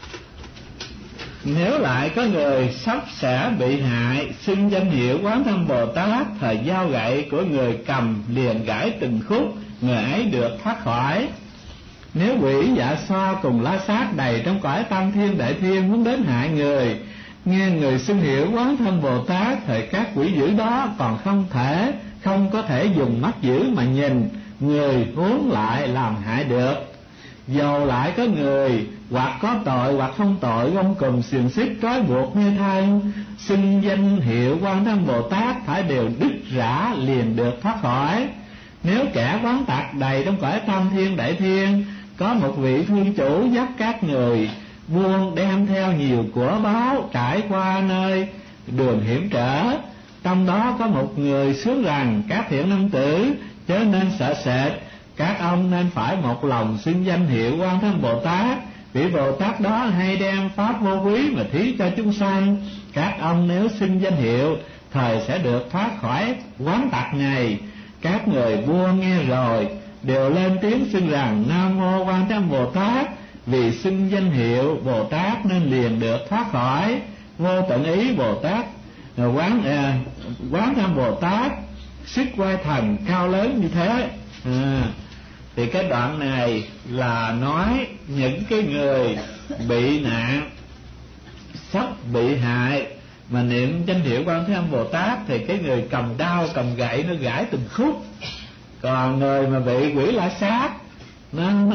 [SPEAKER 1] Nếu lại có người sắp sẽ bị hại, xưng danh hiệu Quán Thế Âm Bồ Tát, thời dao gậy của người cầm liền gãy từng khúc, người ấy được thoát khỏi. Nếu quỷ dạ xoa cùng lá sát đầy trong cõi tam thiên đại thiên muốn đến hại người, nghe người xưng hiệu Quán Thế Âm Bồ Tát, thời các quỷ dữ đó còn không thể không có thể dùng mắt dữ mà nhìn, người huống lại làm hại được. Dầu lại có người hoặc có tội hoặc không tội, gông cùm xiềng xích trói buộc mê than, xưng danh hiệu Quan Thế Âm Bồ Tát, phải đều đứt rã liền được thoát khỏi. Nếu kẻ quán tặc đầy trong cõi tam thiên đại thiên, có một vị thương chủ dắt các người buôn đem theo nhiều của báo trải qua nơi đường hiểm trở, trong đó có một người xướng rằng: các thiện nam tử chớ nên sợ sệt, các ông nên phải một lòng xưng danh hiệu Quan Thế Âm Bồ Tát. Vị Bồ Tát đó hay đem pháp vô quý mà thí cho chúng sanh. Các ông nếu xưng danh hiệu, thời sẽ được thoát khỏi quán tặc này. Các người vua nghe rồi đều lên tiếng xưng rằng: Nam mô Quan Thế Âm Bồ Tát. Vì xưng danh hiệu Bồ Tát nên liền được thoát khỏi. Vô tận ý Bồ Tát quán à, Quán Thế Âm Bồ Tát sức quay thần cao lớn như thế. à, Thì cái đoạn này là nói những cái người bị nạn, sắp bị hại mà niệm danh hiệu Quan Thế Âm Bồ Tát, thì cái người cầm đao cầm gậy nó gãi từng khúc. Còn người mà bị quỷ la sát, nó, nó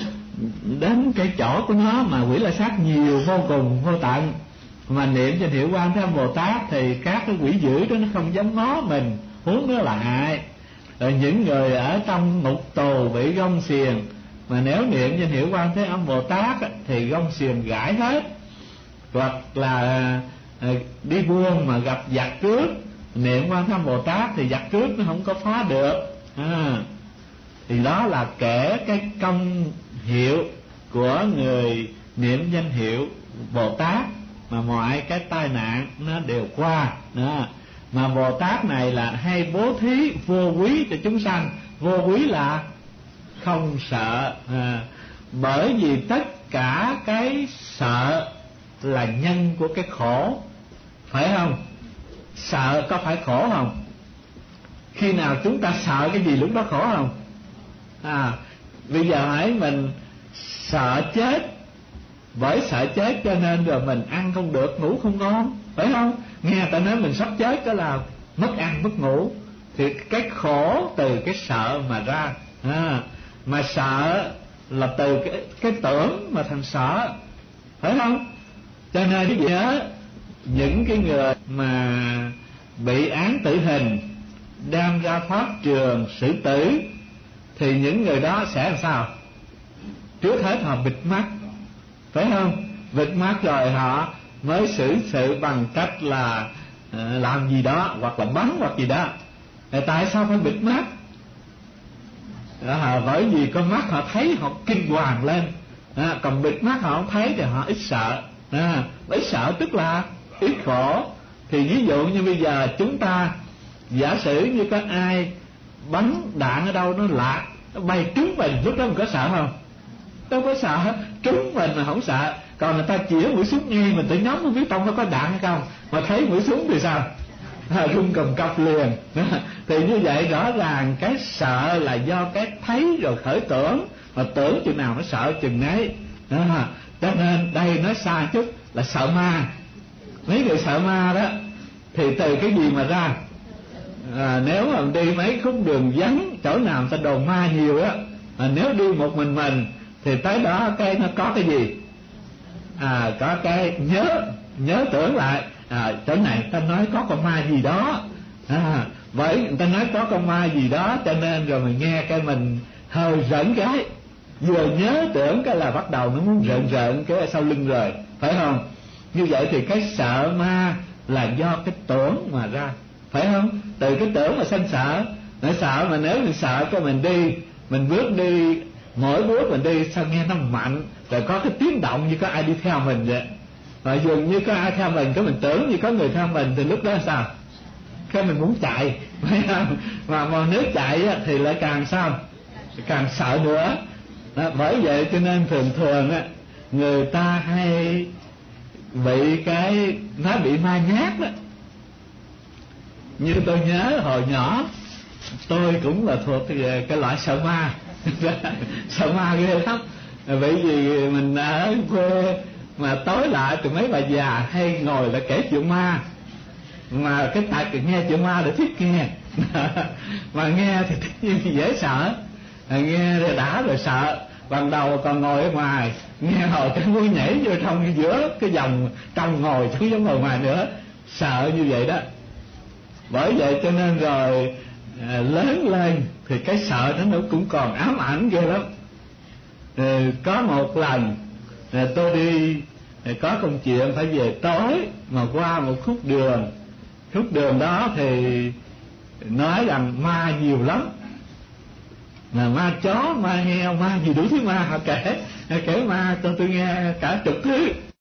[SPEAKER 1] đến cái chỗ của nó mà quỷ la sát nhiều vô cùng vô tận, mà niệm danh hiệu Quan Thế Âm Bồ Tát thì các cái quỷ dữ đó nó không dám ngó mình, huống nó là hại. Rồi những người ở trong ngục tù bị gông xiềng, mà nếu niệm danh hiệu Quan Thế Âm Bồ Tát thì gông xiềng gãi hết. Hoặc là đi buôn mà gặp giặc cướp, niệm Quan Thế Âm Bồ Tát thì giặc cướp nó không có phá được. à, Thì đó là kể cái công hiệu của người niệm danh hiệu Bồ Tát, mà mọi cái tai nạn nó đều qua. đó. Mà Bồ Tát này là hay bố thí vô quý cho chúng sanh. Vô quý là không sợ, à, bởi vì tất cả cái sợ là nhân của cái khổ, phải không? Sợ có phải khổ không? Khi nào chúng ta sợ cái gì lúc đó khổ không? À, bây giờ hỏi mình sợ chết, bởi sợ chết cho nên rồi mình ăn không được, ngủ không ngon, phải không? Nghe ta nói mình sắp chết đó là mất ăn mất ngủ, thì cái khổ từ cái sợ mà ra. à, Mà sợ là từ cái, cái tưởng mà thành sợ, phải không? Cho nên cái nhớ những cái người mà bị án tử hình đem ra pháp trường xử tử, thì những người đó sẽ làm sao? Trước hết họ bịt mắt, phải không? Bịt mắt rồi họ mới xử sự bằng cách là uh, làm gì đó, hoặc là bắn hoặc gì đó. Thì tại sao phải bịt mắt? À, bởi vì con mắt họ thấy họ kinh hoàng lên, à, còn bịt mắt họ không thấy thì họ ít sợ. à, Ít sợ tức là ít khổ. Thì ví dụ như bây giờ chúng ta giả sử như có ai bắn đạn ở đâu nó lạc, nó bay trúng mình, lúc đó mình có sợ không? Đâu có sợ, trúng mình mà không sợ. Còn người ta chĩa mũi súng ngay mình tự nhóm không biết trong nó có đạn hay không, mà thấy mũi súng thì sao? À, run cầm cập liền. Thì như vậy rõ ràng cái sợ là do cái thấy rồi khởi tưởng, mà tưởng chừng nào nó sợ chừng nấy. à, Cho nên đây nói xa chút là sợ ma. Mấy người sợ ma đó thì từ cái gì mà ra? À, nếu mà đi mấy khúc đường vắng, chỗ nào ta đồn ma nhiều á, à, nếu đi một mình mình thì tới đó cái nó có cái gì? À, có cái nhớ nhớ tưởng lại, à, chỗ này ta nói có con ma gì đó, à, bởi người ta nói có con ma gì đó, cho nên rồi mình nghe cái mình hơi rợn cái, vừa nhớ tưởng cái là bắt đầu nó muốn rợn rợn cái sau lưng rồi, phải không? Như vậy thì cái sợ ma là do cái tưởng mà ra, phải không? Từ cái tưởng mà sanh sợ. Nỗi sợ mà nếu mình sợ cái mình đi, mình bước đi, mỗi bước mình đi sao nghe nó mạnh, rồi có cái tiếng động như có ai đi theo mình vậy. Và dường như có ai theo mình, cái mình tưởng như có người theo mình, thì lúc đó sao? Cái mình muốn chạy, phải không? Mà, mà nếu chạy á, thì lại càng sao? Càng sợ nữa. Đó, bởi vậy cho nên thường thường á, người ta hay bị cái nó bị ma nhát đó. Như tôi nhớ hồi nhỏ tôi cũng là thuộc cái, cái loại sợ ma. Sợ ma ghê lắm. Bởi vì mình ở quê mà tối lại từ mấy bà già hay ngồi lại kể chuyện ma, mà cái tai nghe chuyện ma để thích nghe. Mà nghe thì tất nhiên dễ sợ, nghe thì đã rồi sợ. Ban đầu còn ngồi ở ngoài nghe hồi cái muốn nhảy vô trong giữa cái vòng trong ngồi chứ giống ngồi ngoài nữa, sợ như vậy đó. Bởi vậy cho nên rồi à, lớn lên thì cái sợ đó nó cũng còn ám ảnh ghê lắm. À, có một lần à, tôi đi à, có công chuyện phải về tối, mà qua một khúc đường, khúc đường đó thì nói rằng ma nhiều lắm, là ma chó, ma heo, ma gì đủ thứ ma họ kể, kể ma cho tôi nghe cả chục thứ.